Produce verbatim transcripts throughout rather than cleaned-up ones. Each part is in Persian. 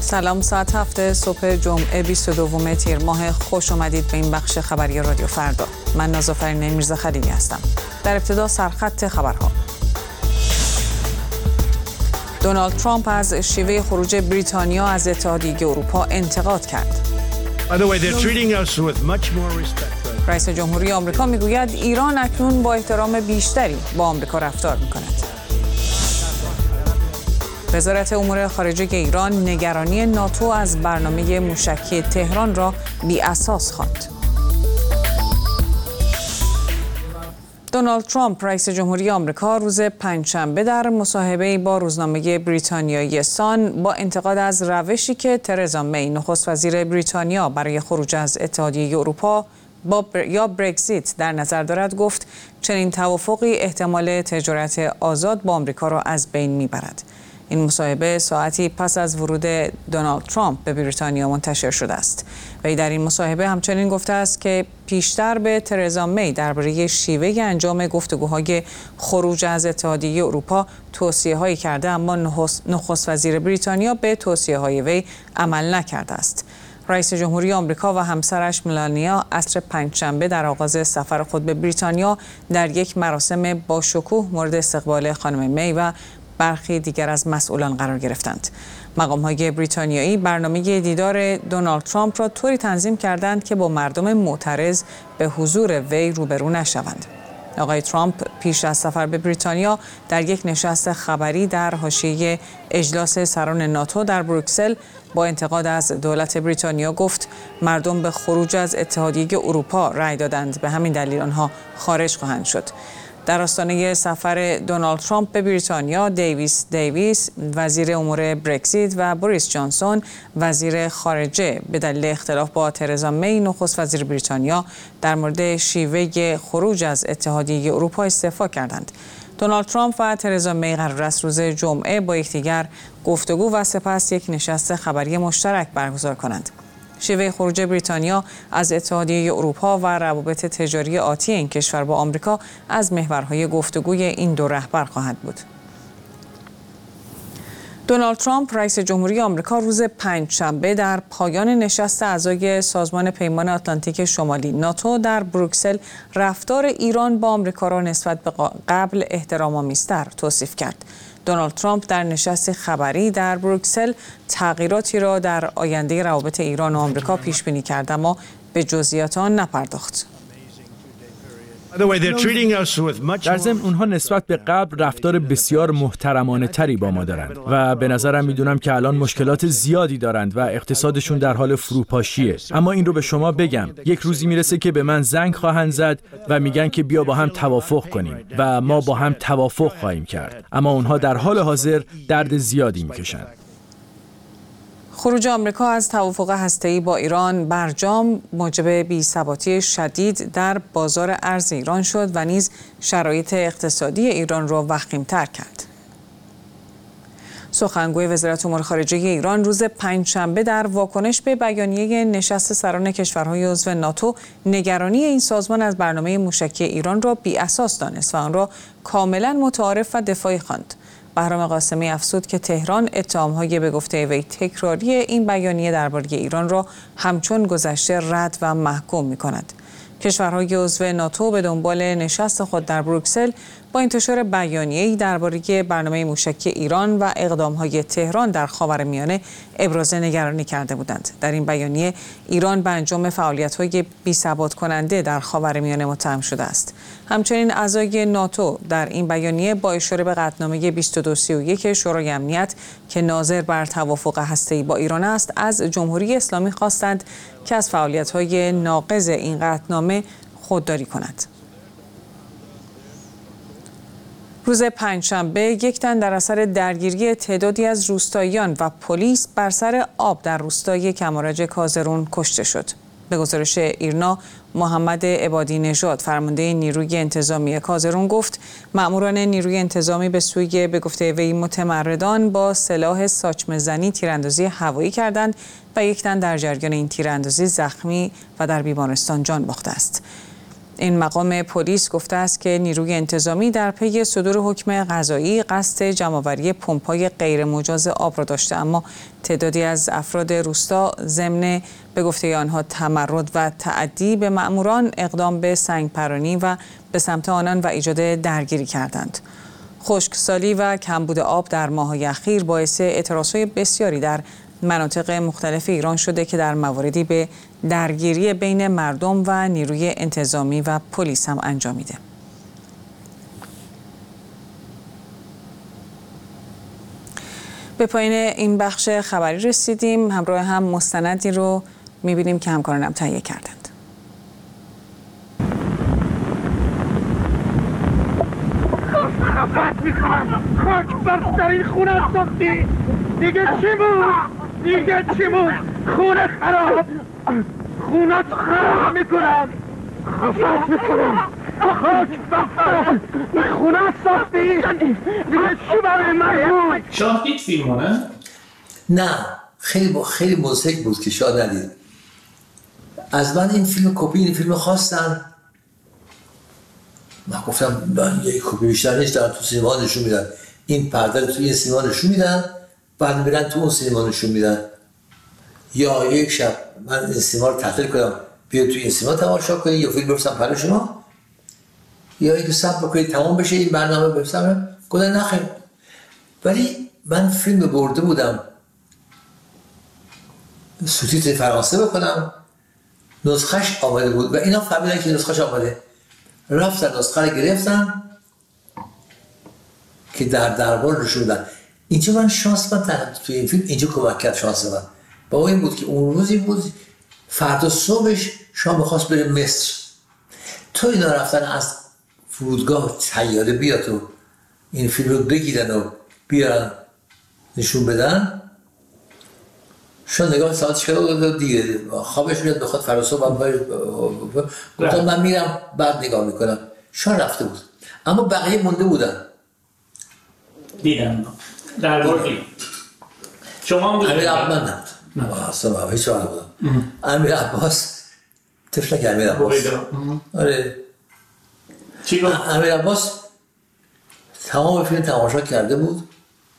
سلام، ساعت هفت صبح جمعه بیست و دوم تیر ماه، خوش آمدید به این بخش خبری رادیو فردا. من نازافرین میرزا خلیلی هستم. در ابتدا سرخط خبرها. دونالد ترامپ از شیوه خروج بریتانیا از اتحادیه اروپا انتقاد کرد. رئیس جمهوری آمریکا میگوید ایران اکنون با احترام بیشتری با آمریکا رفتار میکند. وزارت امور خارجه ایران نگرانی ناتو از برنامه موشکی تهران را بی اساس خواند. دونالد ترامپ رئیس جمهوری آمریکا روز پنجشنبه در مصاحبه‌ای با روزنامه بریتانیایی سان با انتقاد از روشی که ترزا می نخست وزیر بریتانیا برای خروج از اتحادیه اروپا با بر... یا برگزیت در نظر دارد گفت چنین توافقی احتمال تجارت آزاد با آمریکا را از بین میبرد. این مصاحبه ساعتی پس از ورود دونالد ترامپ به بریتانیا منتشر شده است. وی در این مصاحبه همچنین گفته است که پیشتر به ترزا می درباره شیوه انجام گفتگوهای خروج از اتحادیه اروپا توصیه‌هایی کرده، اما نخست وزیر بریتانیا به توصیه‌های وی عمل نکرده است. رئیس جمهوری آمریکا و همسرش ملانیا عصر پنجشنبه در آغاز سفر خود به بریتانیا در یک مراسم با شکوه مورد استقبال خانم می و برخی دیگر از مسئولان قرار گرفتند. مقام‌های بریتانیایی برنامه دیدار دونالد ترامپ را طوری تنظیم کردند که با مردم معترض به حضور وی روبرو نشوند. آقای ترامپ پیش از سفر به بریتانیا در یک نشست خبری در حاشیه اجلاس سران ناتو در بروکسل با انتقاد از دولت بریتانیا گفت مردم به خروج از اتحادیه اروپا رأی دادند، به همین دلیل آنها خارج خواهند شد. در آستانه سفر دونالد ترامپ به بریتانیا، دیویس دیویس وزیر امور برگزیت و بوریس جانسون وزیر خارجه به دلیل اختلاف با ترزا می نخست وزیر بریتانیا در مورد شیوه خروج از اتحادیه اروپا استعفا کردند. دونالد ترامپ و ترزا می قرار است روز جمعه با یکدیگر گفتگو و سپس یک نشست خبری مشترک برگزار کنند. شیوه خروج بریتانیا از اتحادیه اروپا و روابط تجاری آتی این کشور با آمریکا از محورهای گفتگوی این دو رهبر خواهد بود. دونالد ترامپ رئیس جمهوری آمریکا روز پنجشنبه در پایان نشست اعضای سازمان پیمان آتلانتیک شمالی ناتو در بروکسل رفتار ایران با آمریکا را نسبت به قبل احترام‌آمیزتر توصیف کرد. دونالد ترامپ در نشست خبری در بروکسل تغییراتی را در آینده روابط ایران و آمریکا پیش بینی کرد، اما به جزئیات آن نپرداخت. در ضمن اونها نسبت به قبل رفتار بسیار محترمانه تری با ما دارند و به نظرم میدونم که الان مشکلات زیادی دارند و اقتصادشون در حال فروپاشیه. اما این رو به شما بگم، یک روزی میرسه که به من زنگ خواهند زد و میگن که بیا با هم توافق کنیم و ما با هم توافق خواهیم کرد، اما اونها در حال حاضر درد زیادی میکشند. خروج آمریکا از توافق هسته‌ای با ایران برجام موجب بی‌ثباتی شدید در بازار ارز ایران شد و نیز شرایط اقتصادی ایران را وخیم‌تر کرد. سخنگوی وزارت امور خارجه ایران روز پنجشنبه در واکنش به بیانیه نشست سران کشورهای عضو ناتو نگرانی این سازمان از برنامه موشکی ایران را بی‌اساس دانست و آن را کاملا متعارف و دفاعی خواند. بهرام قاسمی افزود که تهران اتهام‌های به گفته وی تکراری این بیانیه درباره ایران را همچون گذشته رد و محکوم می‌کند. کشورهای عضو ناتو به دنبال نشست خود در بروکسل با انتشار بیانیه‌ای درباره برنامه موشکی ایران و اقدام‌های تهران در خاورمیانه ابراز نگرانی کرده بودند. در این بیانیه ایران به انجام فعالیت‌های بی‌ثبات کننده در خاورمیانه متهم شده است. همچنین اعضای ناتو در این بیانیه با اشاره به قطعنامه بیست و دو سی و یک شورای امنیت که ناظر بر توافق هسته‌ای با ایران است، از جمهوری اسلامی خواستند که از فعالیت‌های ناقض این قطعنامه خودداری کند. روز پنجشنبه یک تن در اثر درگیری تعدادی از روستاییان و پلیس بر سر آب در روستای کمارج کازرون کشته شد. به گزارش ایرنا، محمد عبادی نژاد فرمانده نیروی انتظامی کازرون گفت مأموران نیروی انتظامی به سوی به گفته وی متمردان با سلاح ساچمه زنی تیراندازی هوایی کردند و یک تن در جریان این تیراندازی زخمی و در بیمارستان جان باخته است. این مقام پلیس گفته است که نیروی انتظامی در پی صدور حکم قضایی قصد جمع‌آوری پمپ‌های غیر مجاز آب را داشته، اما تعدادی از افراد روستا ضمن به گفته آنها تمرد و تعدی به مأموران اقدام به سنگپرانی و به سمت آنان و ایجاد درگیری کردند. خشکسالی و کمبود آب در ماه‌های اخیر باعث اعتراض‌های بسیاری در مناطق مختلف ایران شده که در مواردی به درگیری بین مردم و نیروی انتظامی و پلیس هم انجامیده. به پایین این بخش خبری رسیدیم. همراه هم مستندی رو می‌بینیم که همکارانم تهیه کردند. خفت میکنم، خاک بر سر این خونه ساختی. دیگه چی بود؟ دیگه چی بود؟ خونه خراب، خونه خراب میکنم، خفت میکنم، خاک بر سر این خونه ساختی. دیگه چی برای من بود؟ شاه دید فیلمو نه؟ نه، خیلی با خیلی مضحک بود که شاه ندید. از من این فیلم کپی این فیلم خواستن، من گفتم من یک کپی بیشتر نیست، دارن تو سینما نشون میدن، این پرده رو توی این سینما نشون میدن، بعد میرن تو اون سینما نشون میدن. یا یک شب من این سینما رو تعطیل کنم بیا توی این سینما تماشا کنی یا فیلم بفرستم برای شما، یا اینکه صبر بکنید تمام بشه این برنامه بفرستم. گفتن نه خیر. ولی من فیلم برده بودم سوتیتر فرانسه بکنم، نسخش آماده بود و اینا فهمیدن که نسخش آماده، رفتن نسخه رو گرفتن که در دربار نشون دادن. اینجا من شانس من توی این فیلم اینجا کمک کرد شانس من با این بود که اون روزی بود فردا صبحش شام می‌خواست بره مصر، تو اینا رفتن از فرودگاه طیاره بیا تو این فیلم رو بگیرن و بیارن نشون بدن. شون نگاه ساعتش کرده و دیگه خوابش میاد بخواد فردا صبح گفتم من میرم بعد نگاه میکنم. شان رفته بود اما بقیه مونده بودن. دیدم در بردی شما هم امیر عباس من نبود اصلا هیچ وقت بودم. امیر عباس تفلک امیر عباس آره چی گفت؟ امیر عباس تمام فیلم تماشا کرده بود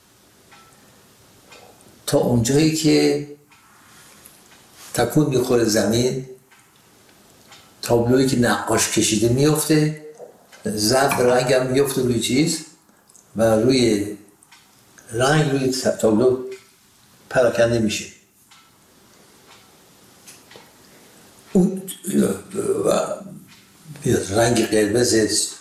تا اونجایی که تکون میخوره زمین، تابلویی که نقاش کشیده میفته، زرد رنگ هم میفته روی چیز و روی رنگ روی تابلو پراکنده میشه. اون رنگ قرمز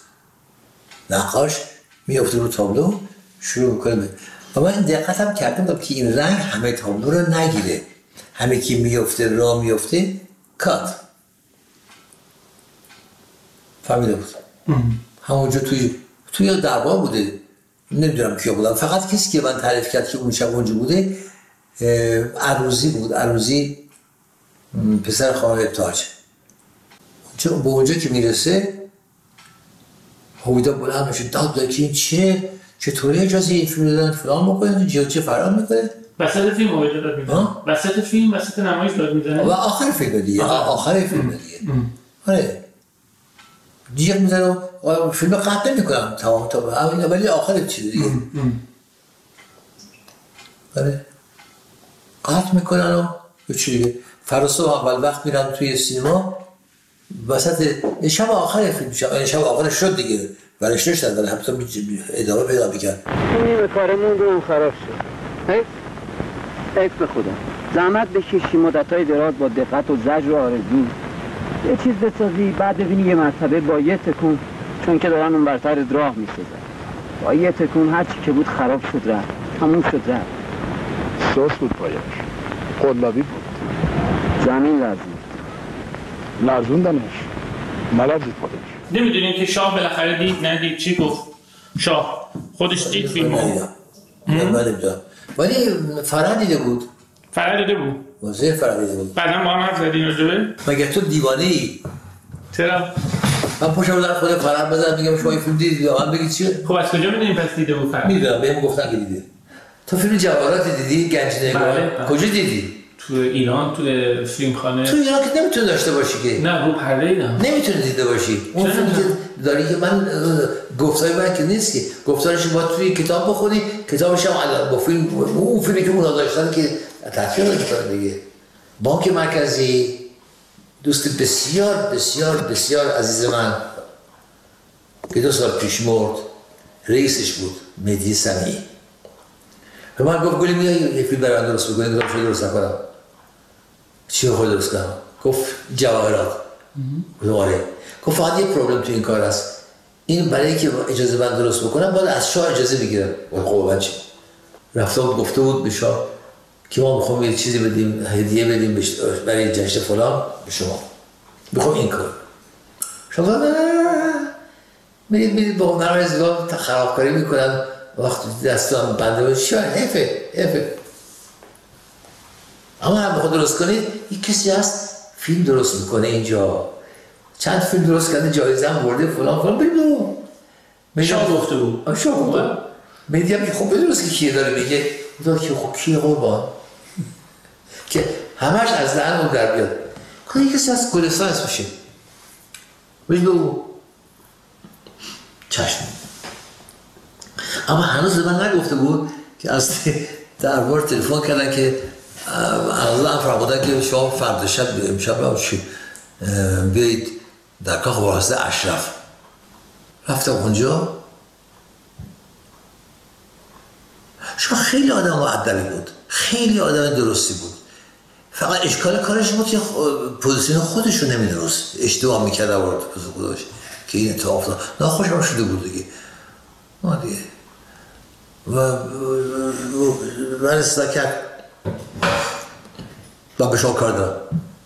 نقاش میفته روی تابلو شروع میکنه و من دقتم کرده بودم که این رنگ همه تابلو رو نگیره، همه که میفته را میفته کات فهمیده بود. همونجا توی توی دربار بوده، نمیدونم کیا بودم، فقط کسی که من تعریف کرد که اون شب اونجا بوده عروضی بود. عروضی پسر خانم ابتهاج. اونجا به اونجا که میرسه هویدا بلند میشه داد داد که این چه چطوری اجازه این فیلم دادن فلان میکنه جیو چه فرام میکنه وسط فیلم هویدا داد میزنه وسط فیلم وسط نمایش داد میزنه و آخر فیلم دیگه آخر فیلم دیگه آره جیغ میزنه و فیلم قطع نمیکنم تمام تا ولی آخر چیز دیگه آره قطع میکنن و چی دیگه فردا اول وقت میرم توی سینما وسط شب آخر فیلم شب شب آخر شد دیگه ورش نشدن ولی حتی ادامه پیدا میکرد. نیمه کارمون رو خراب شد. حیف حیف به خدا زحمت بکشی مدت‌های دراز با دقت و زجر و آرزو یه چیز بسازی بعد ببینی یه مرتبه با یه تکون چون که دارن اون برتر راه میسازن با یه تکون هرچی که بود خراب شد رفت تموم شد رفت. سوس بود پایش قلابی بود زمین لرزید لرزوندنش ملرزید خودش. نمیدونیم که شاه بالاخره دید ندید چی گفت شاه خودش دید فیلمو نمیدونم ولی فرح دیده بود فرح دیده بود واضح فرح دیده بود بعدم با هم حرف زدین راجبه مگه تو دیوانه ای؟ چرا؟ من پشم در خود فرح بزن میگم شما این فیلم دیدید یا من بگید چیه؟ خب از کجا میدونیم پس دیده بود فرح؟ میدونم بهم گفتن که دیدی. تو فیلم جواهرات دیدی؟ گنج نگار کجا دیدی؟ تو تو ایران تو فیلمخانه تو ایران که نمیتونی داشته باشی که نه رو پرده ایدم نمیتونی دیده باشی. اون فیلمی که داری که من گفتاری من که نیست که گفتارش باید توی کتاب بخونی، کتابش هم با فیلم اون فیلمی که اونا داشتن که تطبیق کتاب دیگه. بانک مرکزی دوست بسیار بسیار بسیار عزیز من که دو سال پیش مرد رئیسش بود مهدی سمیعی. به من گفت گلی میای یه فیلم برای من درست بکنی، گفتم چه درست نکنم؟ چی خود درست کنم؟ گفت جواهرات. گفتم آره. گفت فقط یه پروبلم تو این کار هست، این برای که اجازه من درست بکنم باید از شاه اجازه بگیرم. خب من چی؟ رفته بود گفته بود به شاه که ما میخوام یه چیزی بدیم، هدیه بدیم برای جشن فلان به شما، میخوام این کار. شما میرید میرید با هنر ازگاه خرابکاری میکنن، وقتی دستان بنده بود شاید حفه حفه اما هم بخواد درست کنید. یک کسی هست فیلم درست میکنه اینجا، چند فیلم درست کرده جایزه هم برده فلان فلان ببینو شاه گفته بود شاه گفته بود میدی هم خب بدرست که کیه داره میگه داره که خب کیه قربان که همش از دهن اون در بیاد. کنه یک کسی از گلستان اسمشه بگو چشم. اما هنوز من نگفته بود که از دربار تلفن کردن که هنوز هم فرمودن که شما فردا شب امشب چی بیایید در کاخ وارسته اشرف. رفتم اونجا، شما خیلی آدم مؤدبی بود، خیلی آدم درستی بود، فقط اشکال کارش بود که پوزیشن خودش رو نمیدونست، اشتباه میکرد در وارد پوزیشن خودش که این اتفاق افتاد. ناخوشم شده بود دیگه ما دیگه و من اصلا کرد و به شما کار دارم.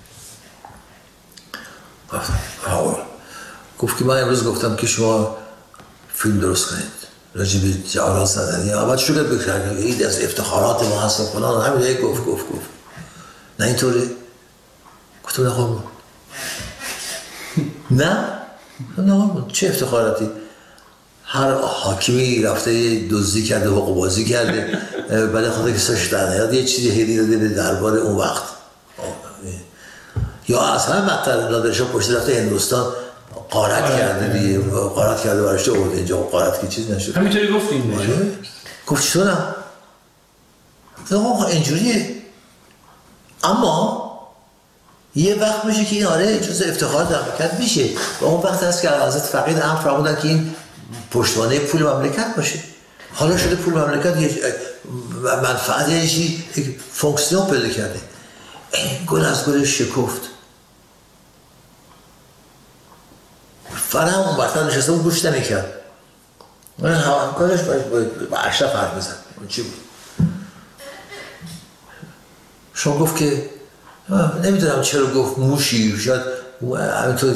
گفت که من امروز گفتم که شما فیلم درست کنید راجع به جواهرات زدنی، اول شروع بکرد این از افتخارات ما هست و فلان همین دیگه گفت گفت گفت نه اینطوری. گفتم نه قربون نه نه قربون چه افتخاراتی؟ هر حاکمی رفته دزدی کرده و حقوق‌بازی کرده برای خاطر که سرش در نیاد یه چیزی هدیه داده به دربار اون وقت، یا اصلا بدتر نادرشاه پشت رفته هندوستان غارت کرده دیگه، غارت کرده برش آورده اینجا، غارت که چیز نشد. همینطوری گفتیم دیگه. گفت چطورم؟ آقا اینجوریه. اما یه وقت میشه که این آره جز افتخار در مملکت میشه و اون وقت هست که حضرت فقید هم فرمودن که این پشتوانه پول مملکت باشه. حالا شده پول مملکت یه منفعت یه چیزی فونکسیون پیدا کرده. گل از گلش شکفت. فرهم اون برتر نشسته بود گوش نمیکرد. من همکارش با اشرف حرف بزن. اون چی بود؟ شما گفت که نمیدونم چرا گفت موشی، شاید همینطور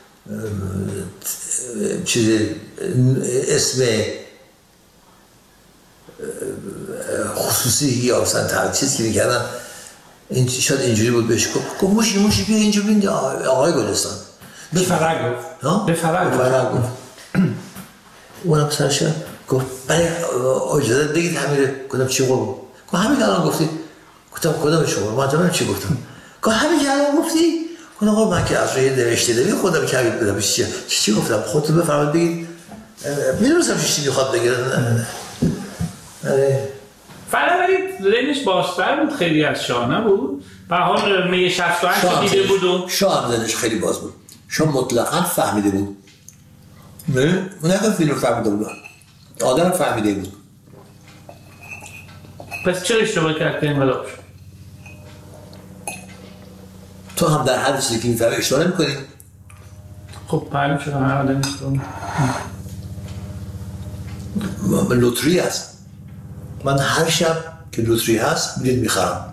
چیز اسم خصوصی یا مثلا چیز که میکردن این شاید اینجوری بود بهش گفت گفت موشی موشی بیا اینجا بین آقای گلستان به فرق گفت به فرق گفت اونم سرش گفت برای اجازه بگید همین کدام چی گفت گفت همین الان گفتی. گفتم کدام شما؟ من جامعه چی گفتم؟ گفت همین الان گفتی؟ گفتم آقا من که از روی نوشته دوی خودم کبید بدم چی چی گفتم؟ خودتون بفرمایید بگید میدونستم چی میخواد بگیرن. آره فرق ولی ذهنش بازتر بود خیلی از شاه نبود؟ به حال می شصت و هشت دیده بود و شاه هم ذهنش خیلی باز بود. شاه مطلقاً فهمیده بود. نه؟ اون نکنه فیلم فهمیده بود. آدم فهمیده بود. پس چرا اشتباه کرد که انقلاب شد؟ تو هم در هر چیزی که میفهمی اشتباه نمی‌کنی؟ خب معلوم شد هر آدم اشتباه من لوتری هست. من هر شب که لوتری هست میرید میخرم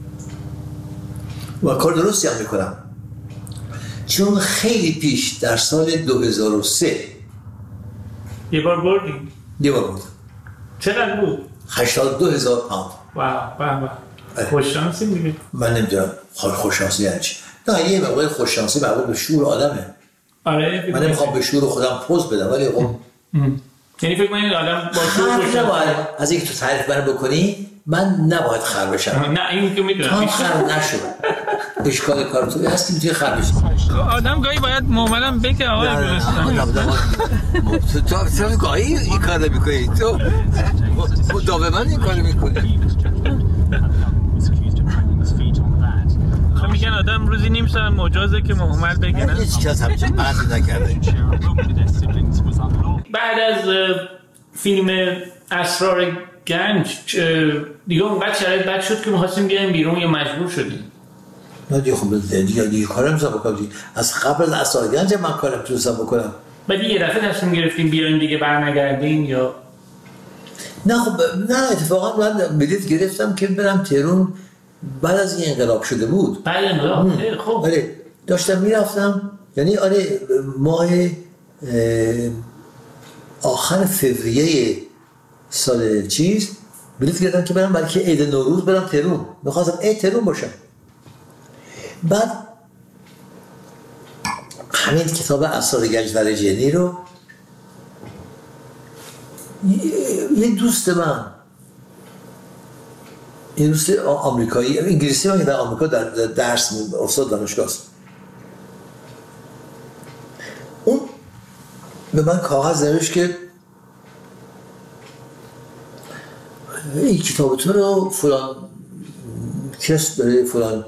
و کار درستی هم میکنم، چون خیلی پیش در سال دو هزار و سه یه بار بردیم؟ یه بار بردم. چقدر بود؟ هشتاد و دو هزار پوند. واو واو خوششانسی میگه. من نمیدونم خوششانسی یعنی چی. نه یه موقع خوششانسی مربوط به شعور آدمه. آره من نمیخوام به شعور خودم پوز بدم ولی خب یعنی فکر کنید آدم با شعور خوششانسی از اینکه تو تعریف منو بکنی من نباید خر بشم. نه این که میدونم تا خر نشد اشکال کار تو هستیم توی خر بشم. آدم گاهی باید معاملم بگه آقای گلستان. تو تو گاهی این کار میکنی، تو مداوما این کار میکنی. میگن آدم روزی نیم ساعت مجازه که معامل بگه نه؟ هیچ کس همچین بحثی نکرده. بعد از فیلم اسرار گنج دیگه اونقدر شرایط بد شد که می‌خواستیم بیایم بیرون یا مجبور شدیم؟ نه دیگه خب دیگه دیگه کارم نمی‌تونم بکنم. از قبل از اسرار گنج من کارم تونستم بکنم. بعد یه دفعه تصمیم گرفتیم بیایم دیگه برنگردیم یا نه خب نه اتفاقا من بلیط گرفتم که برم تهران بعد از این انقلاب شده بود. بعد انقلاب خب آره داشتم میرفتم، یعنی آره ماه آخر فوریه سال چیز بلیط گرفتم که برم بلکه عید نوروز برم تهران، میخواستم عید تهران باشم. بعد همین کتاب اسرار گنج درجینی رو یه دوست من، یه دوست آمریکایی، انگلیسی من که در آمریکا در درس استاد دانشگاه است، اون به من کاغذ نوشت که این کتاب تو رو فلان کس داره فلان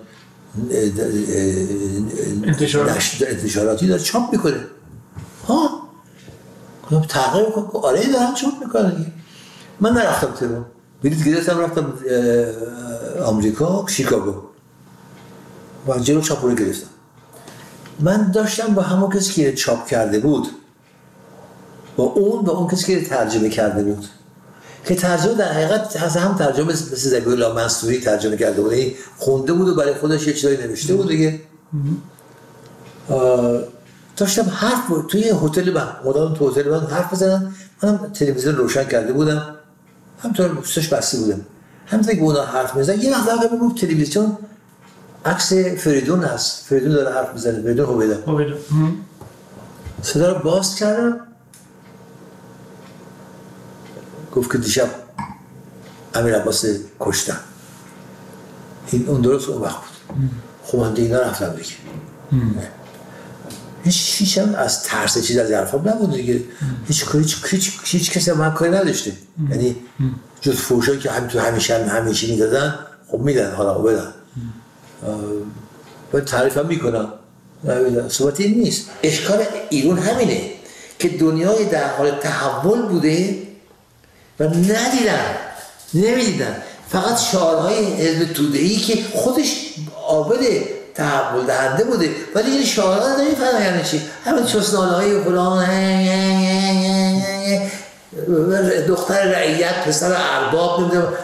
انتشاراتی داره چاپ میکنه. ها تغییر کن. آره دارم چاپ میکنه. من نرفتم تهران، بلیط گرفتم رفتم آمریکا شیکاگو و جلو چاپ رو گرفتم. من داشتم با همون کسی که چاپ کرده بود با اون با اون کسی که ترجمه کرده بود که ترجمه در حقیقت از هم ترجمه مثل زبیر الله منصوری ترجمه کرده بود، خونده بود و برای خودش یه چیزایی نوشته بود دیگه. داشتم حرف بود توی هتل من مدام تو هتل من حرف بزنم، منم تلویزیون روشن کرده بودم همونطور پوستش بسته بودم، همونطور که اونا حرف میزنن یه وقت آقا رو تلویزیون عکس فریدون هست، فریدون داره حرف میزنه، فریدون هویدا صدا رو باز کردم گفت که دیشب امیر عباس کشتن. این اون درست اون وقت بود. خب من دیگه نرفتم دیگه. هیچ هیچ هم از ترس چیز از حرفام نبود دیگه. هیچ هیچ هیچ هیچ کسی من کاری نداشته. یعنی جز فوشایی که هم تو همیشه هم همیشه میدادن خب میدن حالا بدن. باید تعریف هم میکنم. صحبت این نیست. اشکال ایران همینه که دنیای در حال تحول بوده و ندیدن نمیدیدن، فقط شعارهای حزب توده‌ای که خودش عابد تحول دهنده بوده ولی این شعارها نمیفهمن یعنی چی. همین چسنالهای فلان دختر رعیت پسر ارباب نمیدونم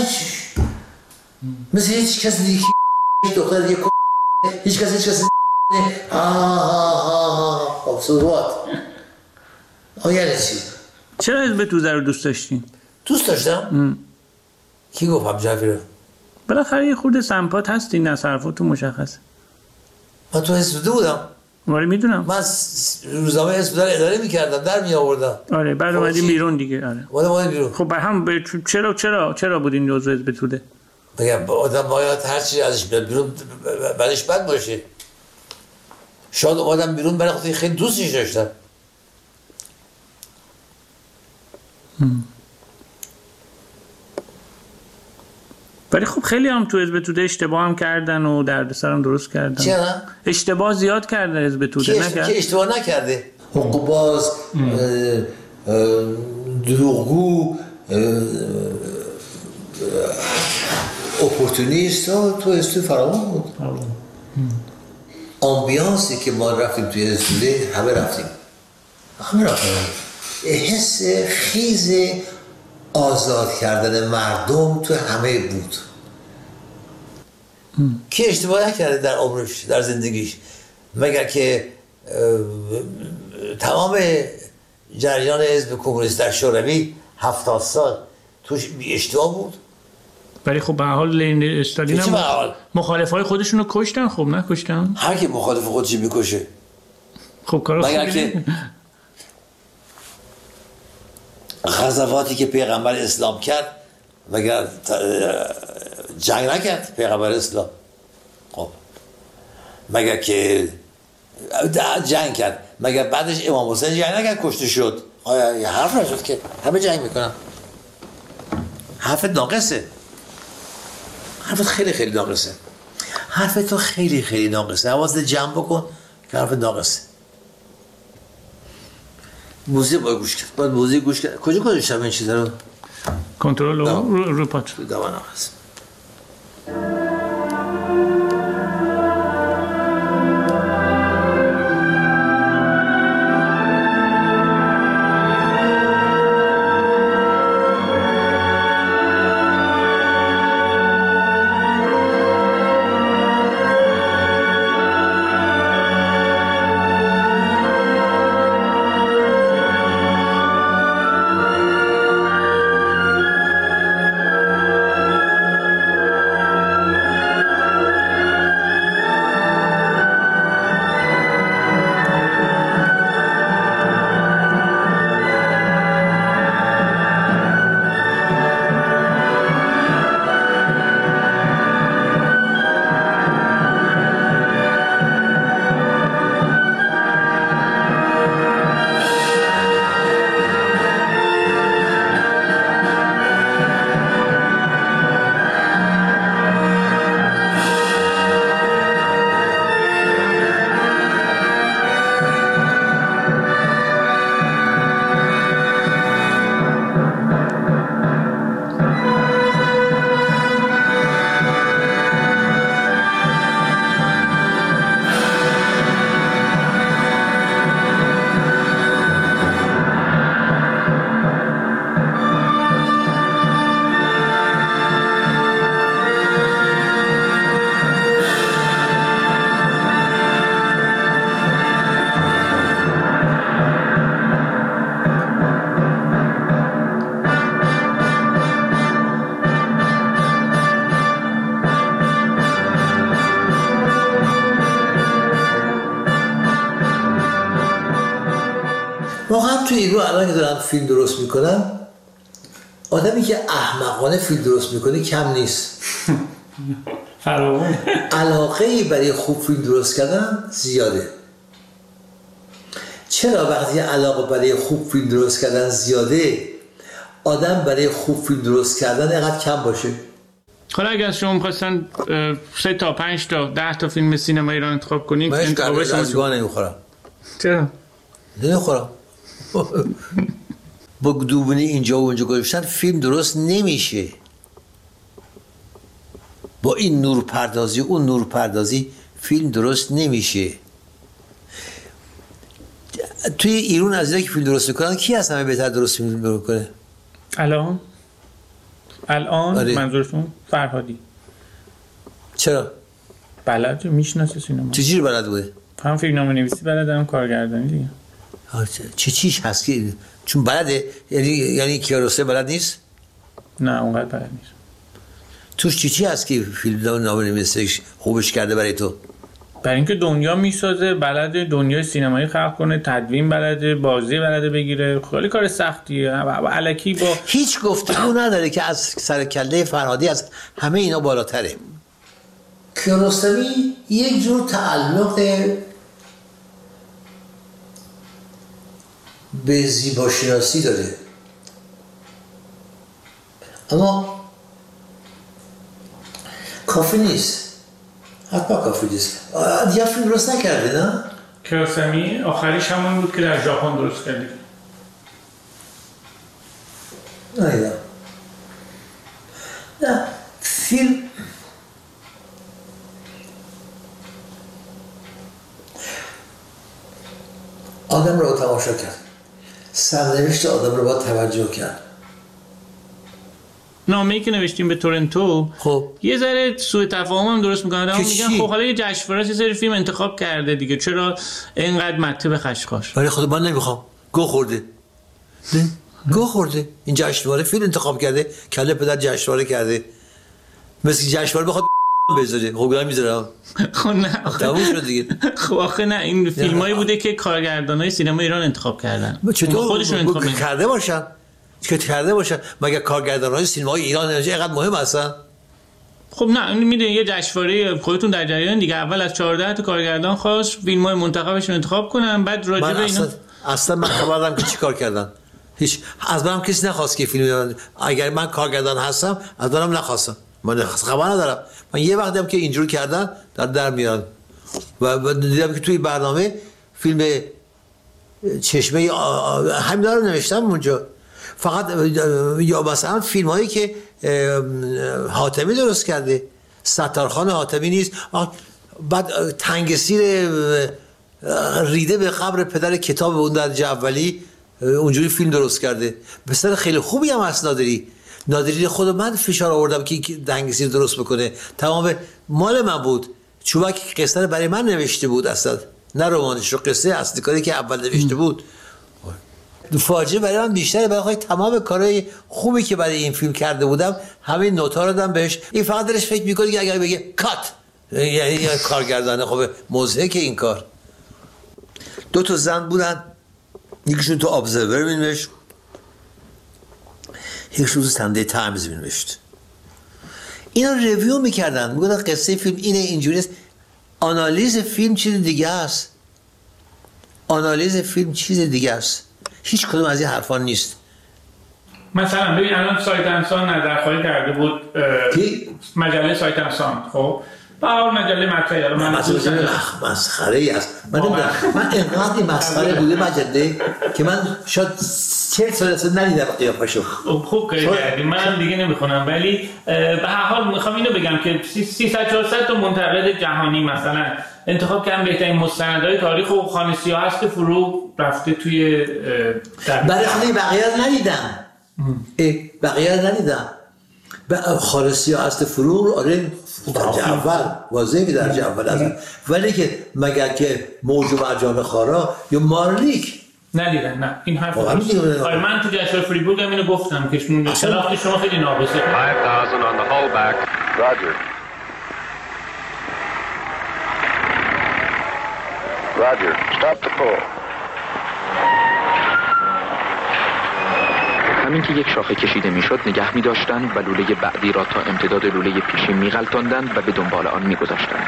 مثل هیچ کس دیگه دختر دیگه هیچ کس هیچ کس ها ها ها ها صحبت آه یعنی چی؟ چرا حزب توده رو دوست داشتین؟ دوست داشتم؟ کی گفت همجوری رو؟ بالاخره یه خورده سمپات هستی، نه صرفاتون مشخصه. من تو حزب توده بودم. آره میدونم. من روزنامه حزب توده اداره میکردم، در می آوردم. آره بعد اومدیم بیرون دیگه. آره. اومدیم اومدیم بیرون. خب بر هم ب... چرا چرا چرا بودین جزو حزب توده؟ بگم آدم باید هر چی ازش بیاد بیرون بعدش بد باشه. شاید اومدم بیرون برای خاطر خیلی دوستش داشتم. ولی خب خیلی هم تو حزب توده اشتباه هم کردن و دردسر هم درست کردن. چرا؟ اشتباه زیاد کرده حزب توده نکرد؟ که اشتباه نکرده. حقوق‌باز، دروغگو، اپورتونیست تو حزب فراوان بود. آمبیانسی که ما رفتیم توی حزب توده همه رفتیم. همه رفتیم. حس خیز آزاد کردن مردم تو همه بود. کی اشتباه نکرده در عمرش در زندگیش مگر که تمام جریان حزب کمونیست در شوروی هفتاد سال توش بی اشتباه بود. ولی خب به حال لنین استالین هم مخالفای خودشون رو کشتن. خب نکشتن؟ هر کی مخالف خودش میکشه. خب کارا مگر که غزواتی که پیغمبر اسلام کرد مگر جنگ نکرد پیغمبر اسلام؟ خب مگر که جنگ کرد، مگر بعدش امام حسین جنگ نکرد کشته شد؟ آیا یه حرف نشد که همه جنگ میکنن؟ حرفت ناقصه، حرفت خیلی خیلی ناقصه، حرفت تو خیلی خیلی ناقصه. حواست جمع بکن که حرفت ناقصه. موزیک باید گوش کرد، باید موزیک گوش کرد. کجا گذاشتم این چیزا رو؟ کنترل رو رو پات دوا ناقص. واقعا تو ایران الان که دارن فیلم درست میکنن، آدمی که احمقانه فیلم درست میکنه کم نیست. فراوان. علاقه برای خوب فیلم درست کردن زیاده. چرا وقتی علاقه برای خوب فیلم درست کردن زیاده، آدم برای خوب فیلم درست کردن اینقدر کم باشه؟ حالا اگر شما می‌خواستن سه تا پنج تا ده تا فیلم سینما ایران انتخاب کنین، انتخابش شما نمیخورم. چرا؟ نمیخورم. با دوربین اینجا و اونجا گذاشتن فیلم درست نمیشه. با این نور پردازی اون نور پردازی فیلم درست نمیشه. توی ایران از اینایی که فیلم درست میکنن کی هست همه بهتر درست فیلم میکنه؟ الان الان آره. منظورتون فرهادی. چرا؟ بلد میشناسه سینما. چجوری بلد بوده؟ هم فیلمنامه نویسی بلده، هم کارگردانی دیگه. چه چیش هست که چون بلده؟ یعنی یعنی کیارستمی بلد نیست؟ نه اونقدر بلد نیست. توش چی چی هست که فیلمنامه نویسیش خوبش کرده برای تو؟ برای اینکه دنیا میسازه، بلده دنیای سینمایی خلق کنه، تدوین بلده، بازی بلده بگیره، خیلی کار سختیه. الکی با هیچ گفتگو نداره که از سر کله فرهادی از همه اینا بالاتره. کیارستمی یک جور تعلق به زیباشناسی داره، اما کافی نیست. حتما کافی نیست. دیگه فیلم درست نکرده نه؟ کیارستمی آخریش همون بود که در ژاپن درست کردی. نه نه فیلم آدم رو تماشا کرد، سرنوشت آدم رو باید توجه کرد. نامه‌ای که نوشتیم به تورنتو خب یه ذره سوء تفاهم هم درست میکنن. هم میگن خب حالا یه جشنواره یه سری فیلم انتخاب کرده دیگه، چرا اینقدر مته خشخاش؟ ولی خود من نمیخوام. گو خورده. نه گو خورده. این جشنواره فیلم انتخاب کرده، کله پدر جشنواره کرده. مثل جشنواره بخواد بذاره، خب گام میذاره. خب نه تموم شد دیگه. خب آخه نه، این فیلمایی بوده که کارگردانای سینما ایران انتخاب کردن. چطور خودشون انتخاب کرده باشن؟ که کرده باشن. مگر کارگردان‌های سینمای ایران اینقدر مهم هستن؟ خب نه میدونی یه جشنواره خودتون در جریان دیگه، اول از چهارده تا کارگردان خواست فیلم‌های منتخبشون انتخاب کنن، بعد راجع به اینا اصلا من خبر ندارم که چی کار کردن. هیچ از منم کسی نخواست که فیلم، اگر من کارگردان هستم از منم نخواستم، من خبر ندارم. من یه وقتی هم که اینجوری کردن در در میان و دیدم که توی برنامه فیلم چشمه همین رو نوشتم اونجا. فقط یا مثلا فیلم هایی که حاتمی درست کرده، ستارخان حاتمی نیست، بعد تنگسیر ریده به قبر پدر کتاب اون در اولی اونجوری فیلم درست کرده. بسیار خیلی خوبی هم هست نادری. نادری خود من فشار آوردم که تنگسیر درست بکنه، تمام مال من بود. چوبک قصه رو برای من نوشته بود اصلا، نه رمانش رو، قصه اصلی کاری که اول نوشته بود. فاجعه برای من بیشتره، برای تمام کارهای خوبی که برای این فیلم کرده بودم همین نوتا رو دادم بهش. این فقط درش فکر میکنه که اگر بگه کات، یعنی کارگردانه خب موضوعه که این کار. دو تا زن بودن، یکیشون تو ابزرور مینوشت، یکیشون تو ساندی تایمز مینوشت. اینا ریویو میکردن، میگفتن قصه فیلم اینه، اینجوری است. آنالیز فیلم چیز دیگه است. آنالیز فیلم چیز دیگه است. هیچ کدوم از این حرفان نیست. مثلا ببین الان سایت انسان نظرخواهی کرده بود مجله سایت انسان، خب با مجله مطرحی رو من مسخره ای است. من من اینقدر این مسخره بوده مجله که من شاید چهل سال اصلا ندیدم قیافه‌شو. خوب کردی، من دیگه نمیخونم، ولی به هر حال میخوام اینو بگم که سیصد چهارصد تا منتقد جهانی مثلا انتخاب کردن بهترین مستندهای تاریخ و خانه سیاه است که فرو رفته توی برای خانه بقیه رو ندیدم. بقیه رو ندیدم. خانه سیاه است فرو رو آره درجه اول واضحه که درجه اول است، ولی که مگر که موج و مرجان خارا یا مارلیک ندیدن. نه این حرف آره من تو جشنواره فریبورگ هم اینو گفتم که شناخت شما خیلی ناقصه. five thousand on the holdback. Roger. Roger. Stop the pull. همین که یک شاخه کشیده میشد نگه می‌داشتند و لوله بعدی را تا امتداد لوله پیشی می‌غلطاندند و به دنبال آن می‌گذاشتند.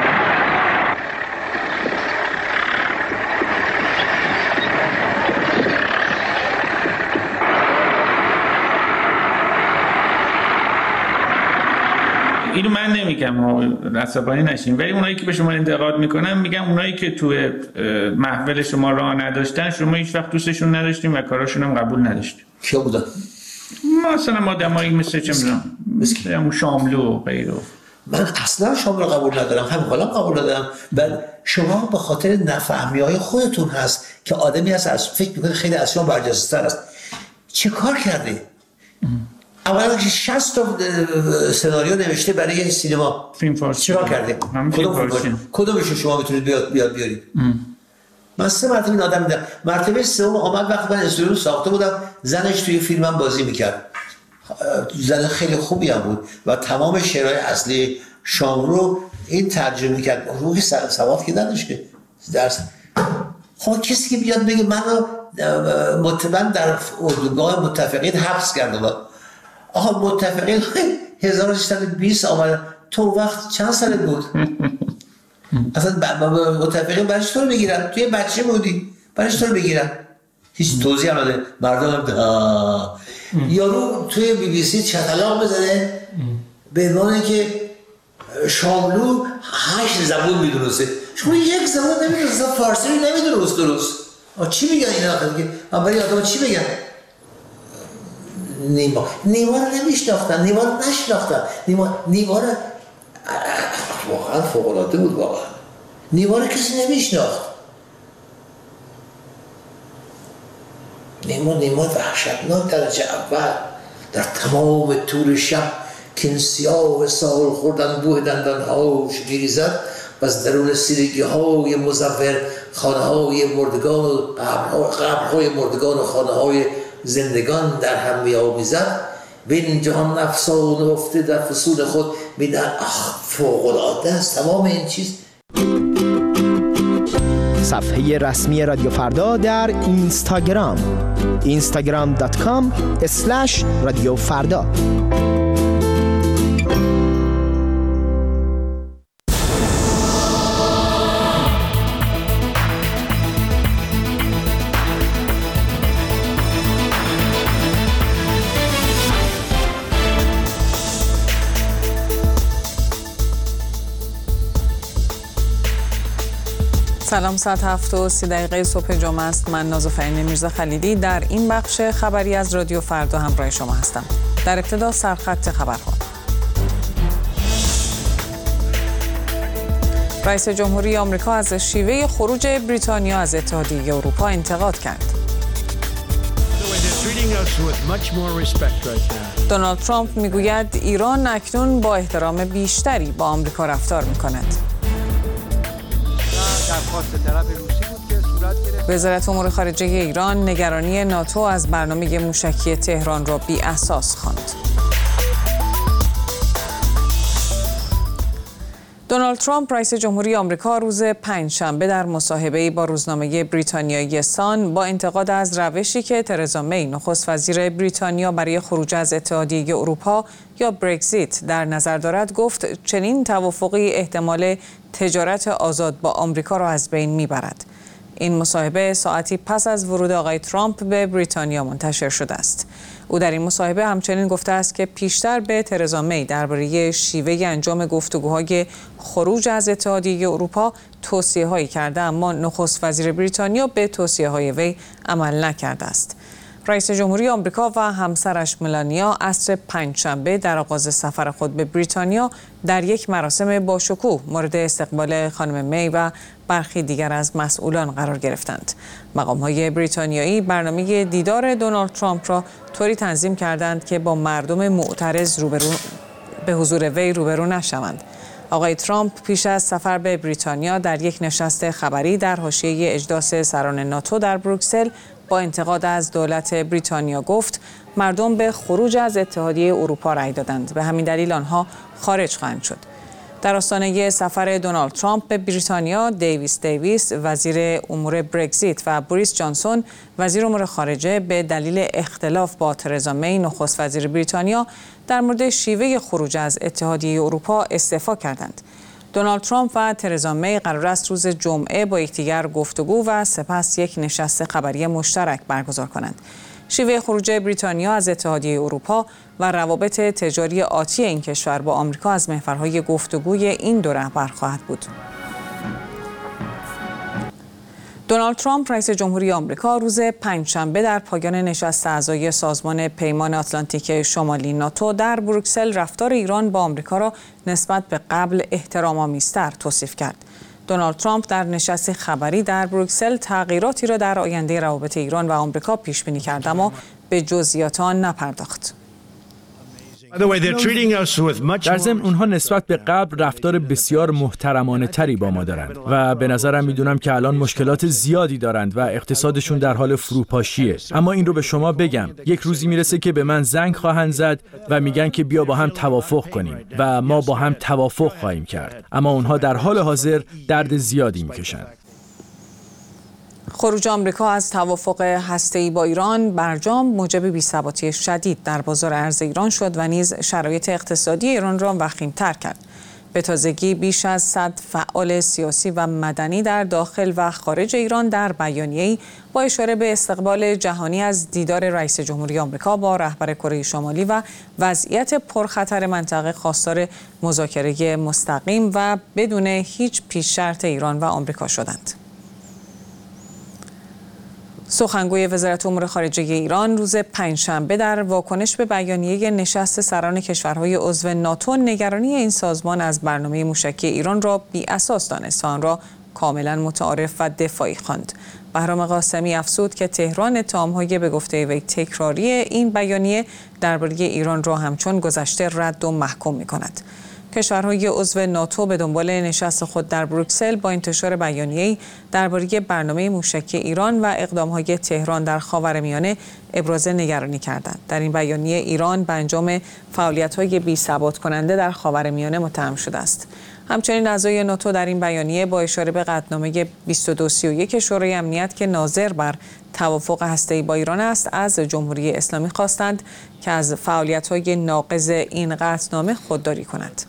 اینو من نمیگم عصبانی نشین، ولی اونایی که به شما انتقاد میکنن میگم اونایی که توی محفل شما راه نداشتن شما هیچ وقت دوستشون نداشتیم و کاراشون هم قبول نداشتیم. کیا بودن؟ مثلا آدمایی مثل چه میدونم مثل شاملو و غیره. من اصلا شاملو رو قبول ندارم، همین حالا قبول ندارم. بعد شما به خاطر نفهمی‌های خودتون هست که آدمی هست از فکر میکنه خیلی از شما برجسته‌تر است. چه کار کرده؟ اولا که شصت تا سناریو نوشته برای سینما، فیلم فارسی. چیکار کرده؟ کدوم کدومشو شما میتونید بیاد بیاد بیارید؟ من سه مرتبه این آدم دیدم. مرتبه سوم آمد وقتی من استودیو ساخته بودم، زنش توی فیلمم بازی میکرد. زن خیلی خوبی هم بود و تمام شعرهای اصلی شاملو این ترجمه میکرد. روحی سواد که نداشت که درس. خب کسی که بیاد بگه منو متمن در اردوگاه متفقین حبس کردن. آها متفقین هزار و سیصد و بیست آمدن، تو وقت چند سالت بود؟ اصلا متفقین برش تو رو بگیرن، توی بچه بودی برش تو رو بگیرن، هیچ توضیح هم نده. مردم هم یارو توی بی بی سی چطلاق بزنه به عنوانه که شاملو هشت زبون میدونسته، شما یک زبون نمیدونسته، فارسی رو نمیدونست درست. چی میگن این آخر دیگه؟ اولی آدم چی میگن؟ نیما نیما رو نمیشناختن، نیما رو نشناختن. نیما نیما رو واقعا فوق‌العاده بود، واقعا نیما رو کسی نمیشناخت. نیما نیما وحشتناک درجه اول در تمام طول شب که سیاه سال خوردن بوی دندانهاش میریزد و از درون سیرگی های مزور خانه های مردگان و قبرهای مردگان و خانه های زندگان در هم می‌آمیزد. بین جهان نفسان افته در فصول خود میدن. آخ فوق‌العاده است تمام این چیز. صفحه رسمی رادیو فردا در اینستاگرام اینستاگرام دات کام اسلش رادیو فردا. سلام، ساعت هفت و سی دقیقه صبح جمعه است. من نازافرین میرزا خلیلی در این بخش خبری از رادیو فردا همراه شما هستم. در ابتدا سرخط خبرها. رئیس جمهوری آمریکا از شیوه خروج بریتانیا از اتحادیه اروپا انتقاد کرد. دونالد ترامپ میگوید ایران اکنون با احترام بیشتری با آمریکا رفتار میکند. وزارت امور خارجه ایران نگرانی ناتو از برنامه موشکی تهران را بی اساس خواند. دونالد ترامپ رئیس جمهوری آمریکا روز پنجشنبه در مصاحبه‌ای با روزنامه بریتانیایی سان با انتقاد از روشی که ترزا می نخست وزیر بریتانیا برای خروج از اتحادیه اروپا یا برگزیت در نظر دارد گفت چنین توافقی احتمال تجارت آزاد با آمریکا را از بین میبرد. این مصاحبه ساعتی پس از ورود آقای ترامپ به بریتانیا منتشر شده است. او در این مصاحبه همچنین گفته است که پیشتر به ترزا می درباره شیوه انجام گفتگوهای خروج از اتحادیه اروپا توصیه‌هایی کرده، اما نخست وزیر بریتانیا به توصیه‌های وی عمل نکرده است. رئیس جمهوری آمریکا و همسرش ملانیا عصر پنجشنبه در آغاز سفر خود به بریتانیا در یک مراسم باشکوه مورد استقبال خانم می و برخی دیگر از مسئولان قرار گرفتند. مقام‌های بریتانیایی برنامه دیدار دونالد ترامپ را طوری تنظیم کردند که با مردم معترض روبرو به حضور وی روبرو نشوند. آقای ترامپ پیش از سفر به بریتانیا در یک نشست خبری در حاشیه اجلاس سران ناتو در بروکسل با انتقاد از دولت بریتانیا گفت مردم به خروج از اتحادیه اروپا رأی دادند، به همین دلیل آنها خارج خواهند شد. در آستانه سفر دونالد ترامپ به بریتانیا، دیویس دیویس وزیر امور برگزیت و بوریس جانسون وزیر امور خارجه به دلیل اختلاف با ترزا می نخست وزیر بریتانیا در مورد شیوه خروج از اتحادیه اروپا استعفا کردند. دونالد ترامپ و ترزا می قرار است روز جمعه با یکدیگر گفتگو و سپس یک نشست خبری مشترک برگزار کنند. شیوه خروج بریتانیا از اتحادیه اروپا و روابط تجاری آتی این کشور با آمریکا از محورهای گفتگوی این دو رهبر خواهد بود. دونالد ترامپ رئیس جمهوری آمریکا روز پنجشنبه در پایان نشست اعضای سازمان پیمان آتلانتیک شمالی ناتو در بروکسل رفتار ایران با آمریکا را نسبت به قبل احترام‌آمیزتر توصیف کرد. دونالد ترامپ در نشست خبری در بروکسل تغییراتی را در آینده روابط ایران و آمریکا پیش بینی کرد، اما به جزئیات آن نپرداخت. در ضمن اونها نسبت به قبل رفتار بسیار محترمانه تری با ما دارند و به نظرم میدونم که الان مشکلات زیادی دارند و اقتصادشون در حال فروپاشیه. اما این رو به شما بگم، یک روزی میرسه که به من زنگ خواهند زد و میگن که بیا با هم توافق کنیم و ما با هم توافق خواهیم کرد، اما اونها در حال حاضر درد زیادی میکشند. خروج آمریکا از توافق هسته‌ای با ایران برجام موجب بی‌ثباتی شدید در بازار ارز ایران شد و نیز شرایط اقتصادی ایران را وخیم‌تر کرد. به تازگی بیش از صد فعال سیاسی و مدنی در داخل و خارج ایران در بیانیه‌ای با اشاره به استقبال جهانی از دیدار رئیس جمهوری آمریکا با رهبر کره شمالی و وضعیت پرخطر منطقه خواستار مذاکره مستقیم و بدون هیچ پیش شرط ایران و آمریکا شدند. سخنگوی وزارت امور خارجه ایران روز پنجشنبه در واکنش به بیانیه نشست سران کشورهای عضو ناتو نگرانی این سازمان از برنامه موشکی ایران را بی اساس دانست و آن را کاملا متعارف و دفاعی خواند. بهرام قاسمی افزود که تهران اتهام‌های به گفته وی تکراری این بیانیه درباره ایران را همچون گذشته رد و محکوم می‌کند. کشورهای عضو ناتو به دنبال نشست خود در بروکسل با انتشار بیانیه‌ای درباره برنامه موشکی ایران و اقدام‌های تهران در خاورمیانه ابراز نگرانی کردند. در این بیانیه ایران به انجام فعالیت‌های بی‌ثبات کننده در خاورمیانه متهم شده است. همچنین اعضای ناتو در این بیانیه با اشاره به قطعنامه بیست و دو سی و یک شورای امنیت که ناظر بر توافق هسته‌ای با ایران است، از جمهوری اسلامی خواستند که از فعالیت‌های ناقض این قطعنامه خودداری کند.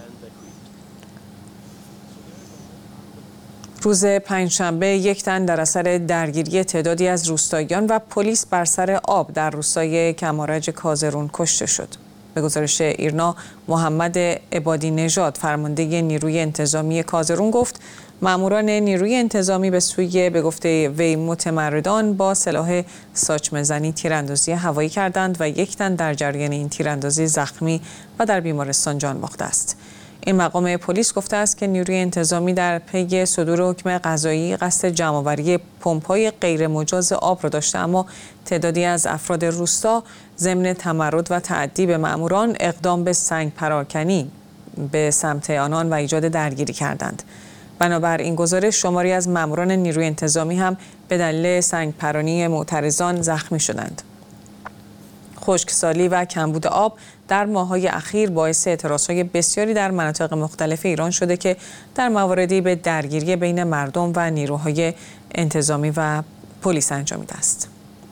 روز پنجشنبه یک تن در اثر درگیری تعدادی از روستاییان و پلیس بر سر آب در روستای کمارج کازرون کشته شد. به گزارش ایرنا، محمد عبادی نژاد فرمانده نیروی انتظامی کازرون گفت ماموران نیروی انتظامی به سوی به گفته وی متمردان با سلاح ساچمه‌زنی تیراندازی هوایی کردند و یک تن در جریان این تیراندازی زخمی و در بیمارستان جان باخته است. این مقام پلیس گفته است که نیروی انتظامی در پی صدور حکم قضایی قصد جمع‌آوری پمپ‌های غیر مجاز آب را داشته، اما تعدادی از افراد روستا ضمن تمرد و تعدی به ماموران اقدام به سنگ پراکنی به سمت آنان و ایجاد درگیری کردند. بنابر این گزارش شماری از ماموران نیروی انتظامی هم به دلیل سنگ پرانی معترضان زخمی شدند. خشکسالی و کمبود آب در ماه‌های اخیر باعث اعتراضهای بسیاری در مناطق مختلف ایران شده که در مواردی به درگیری بین مردم و نیروهای انتظامی و پلیس انجامیده است.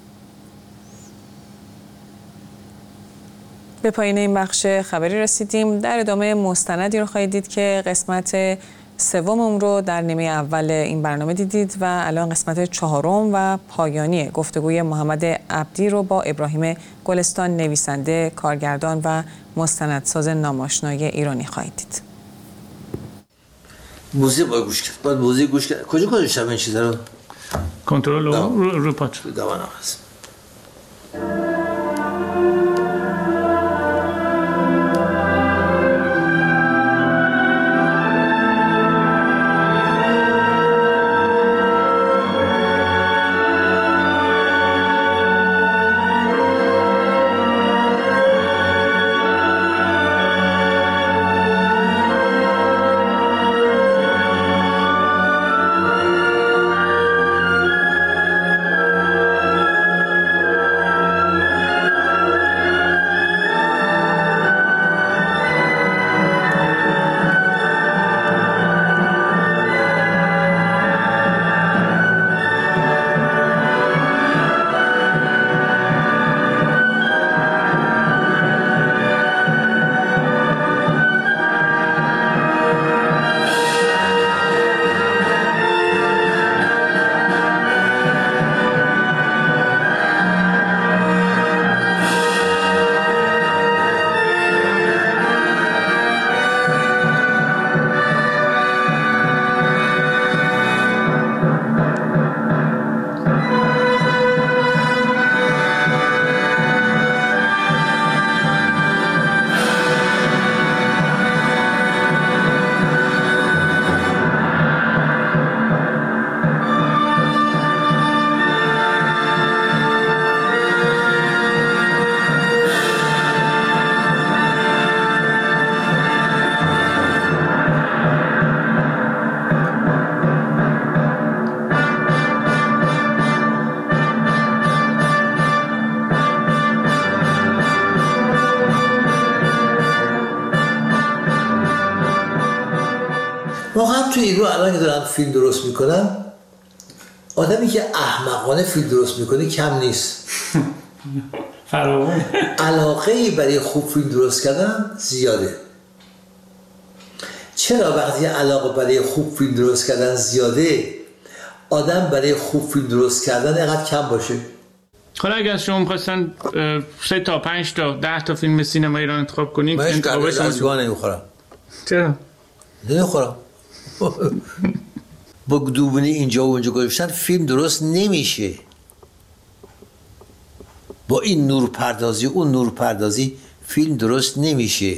به پایان این بخش خبری رسیدیم. در ادامه مستندی رو خواهید دید که قسمت سوم اون رو در نیمه اول این برنامه دیدید و الان قسمت چهارم و پایانی گفتگوی محمد عبدی رو با ابراهیم گلستان، نویسنده، کارگردان و مستندساز ناماشنای ایرانی خواهید دید. موزیک باید گوش کرد. باید موزیک گوش کرد. کجا گذاشتم این چیزا رو؟ کنترل رو رو پات. دوام هست. واقعا توی ایران الان که دارن فیلم درست میکنن، آدمی که احمقانه فیلم درست میکنه کم نیست. فراوون. علاقه برای خوب فیلم درست کردن زیاده. چرا وقتی علاقه برای خوب فیلم درست کردن زیاده، آدم برای خوب فیلم درست کردن اینقدر کم باشه؟ حالا اگر شما می‌خواستن سه تا پنج تا ده تا فیلم سینما ایران انتخاب کنید، من انتخابش از گاه نمیخورم. چرا؟ نمیخورم. با دوربین اینجا و اونجا گذاشتن فیلم درست نمیشه. با این نور پردازی اون نور پردازی فیلم درست نمیشه.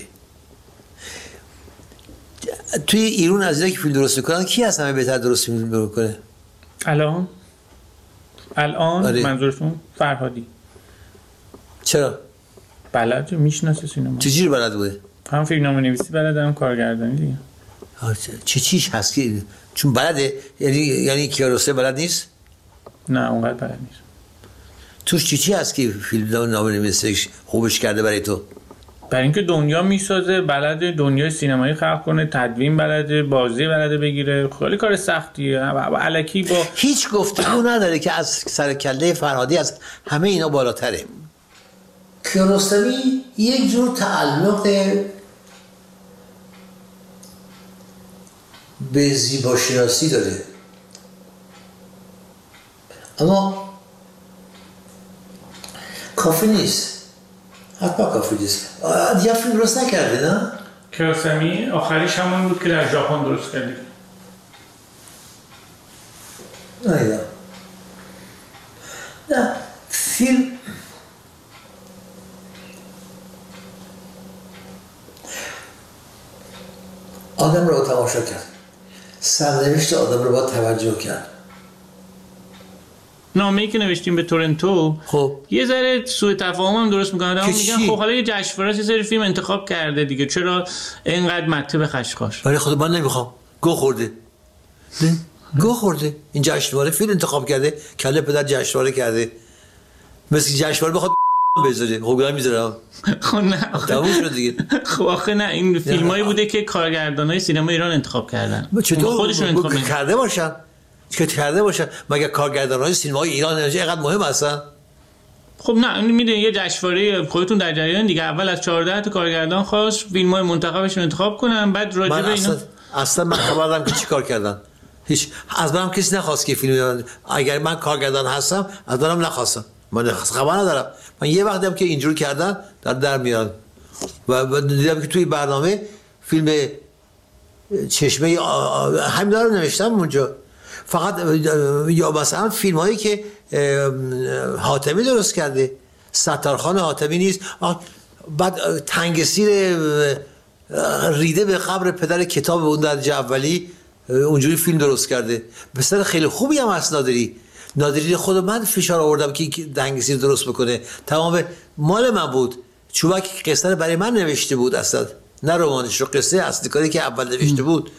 توی ایران از اینکه فیلم درست میکنن کی از همه بهتر درست فیلم میکنه؟ الان الان آره. منظورتون فرهادی. چرا؟ بلد میشناسه سینما. چه چیزی بلد بوده؟ هم فیلمنامه نویسی بلده، هم کارگردانی دیگه. چه چیش هست که چون بلده؟ یعنی یعنی کیارستمی بلد نیست؟ نه اونقدر بلد نیست. توش چی چی هست که فیلم نامه نویسیش خوبش کرده برای تو؟ برای اینکه دنیا میسازه، بلده دنیای سینمایی خلق کنه، تدوین بلده، بازی بلده بگیره، خیلی کار سختیه. الکی با هیچ گفتگو نداره که از سر کله فرهادی از همه اینا بالاتره. کیارستمی یک جور تعلق به زیباشناسی داره، اما کافی نیست، حتما کافی نیست. دیگه فیلم درست نکرده نه؟ کیارستمی آخریش همون بود که در ژاپن درست کردی. نه نه فیلم آدم رو تماشا کرد، سرنوشت آدم رو با توجه کرد. نامه‌ای که نوشتیم به تورنتو خب یه ذره سوء تفاهم هم درست میکنه. آدم میگن خب حالا یه جشنواره یه سری فیلم انتخاب کرده دیگه، چرا اینقدر مته به خشخاش؟ ولی خود من نمیخوام. گو خورده نه گو خورده. این جشنواره فیلم انتخاب کرده، کله پدر جشنواره کرده، مثل جشنواره بخواد بذاره. خب گفتم میذارم. خب نه تموم شد دیگه. خب آخه نه، این فیلمایی بوده که کارگردانای سینما ایران انتخاب کردن. چطور خودشون انتخاب کرده باشن؟ چه کرده باشن؟ مگه کارگردانای سینمای ایران اینقدر مهم هستن؟ خب نه میدونی یه جشنواره، خودتون در جریان دیگه، اول از چهارده تا کارگردان خواست فیلمای منتخبشون انتخاب کنن، بعد راجع به اینا اصلا من خبر ندارم که چیکار کردن. هیچ از منم کسی نخواست که فیلم، اگر من کارگردان هستم از منم نخواستم، من خبر ندارم. من یه وقتی هم که اینجوری کردن در در میان و دیدم که توی برنامه فیلم چشمه همین رو نوشتم اونجا. فقط یا مثلا فیلم هایی که حاتمی درست کرده، ستارخان حاتمی نیست، بعد تنگسیر ریده به قبر پدر کتاب اون درجه اولی اونجوری فیلم درست کرده. بسیار خیلی خوبی هم هست نادری. نادری خود من فشار آوردم که تنگسیر درست بکنه، تمام مال من بود. چوبک قصه برای من نوشته بود اصلا، نه رمانش رو، قصه اصلی کاری که اول نوشته بود.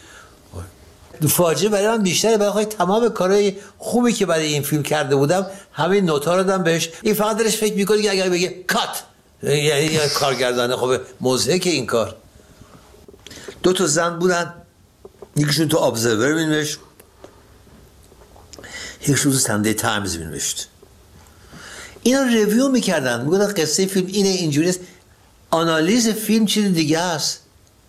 فاجعه برای من بیشتره، برای تمام کارهای خوبی که برای این فیلم کرده بودم همه نوتا رو دادم بهش. این فقط دلش فکر میکنه که اگر بگه کات، یعنی کارگردانه خب موزه که این کار. دو تا زن بودن، یکیشون تو ابزرور مینوشت، یکیشون تو سندی تایمز مینوشت. اینا ریویو میکردن، میگفتن قصه فیلم اینه، اینجوری است. آنالیز فیلم چیز دیگه است.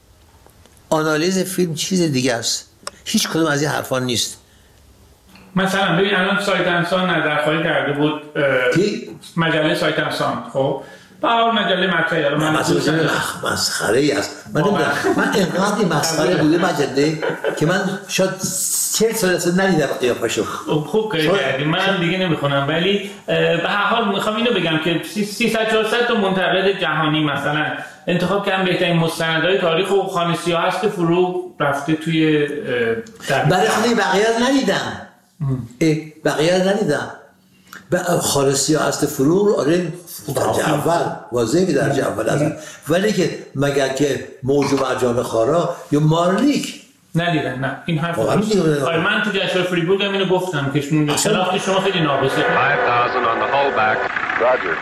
آنالیز فیلم چیز دیگه است. هیچ کدوم از این حرفان نیست. مثلا ببین الان سایت انسان نظرخواهی کرده بود، مجله سایت انسان، خب با مجله مطرحی داره، من مسخره ای است. من من اینقدر مسخره بوده مجله که من شاید چهل سال اصلا ندیدم قیافه‌شو. خوب کردی، من دیگه نمیخونم، ولی به هر حال میخوام اینو بگم که سیصد چهارصد تا منتقد جهانی مثلا انتخاب کردن بهترین مستندهای تاریخ و خانه سیاه هست فرو رفته توی برای خانه بقیه ندیدم. بقیه ندیدم. خانه سیاه هست فرو آره درجه اول واضحه که درجه اول هست، ولی که مگر که موج و مرجان خارا یا مارلیک ندیدن. نه این حرف آره من تو جشنواره فریبورگ هم اینو گفتم که شناخت شما خیلی ناقصه. five thousand on the holdback. Roger.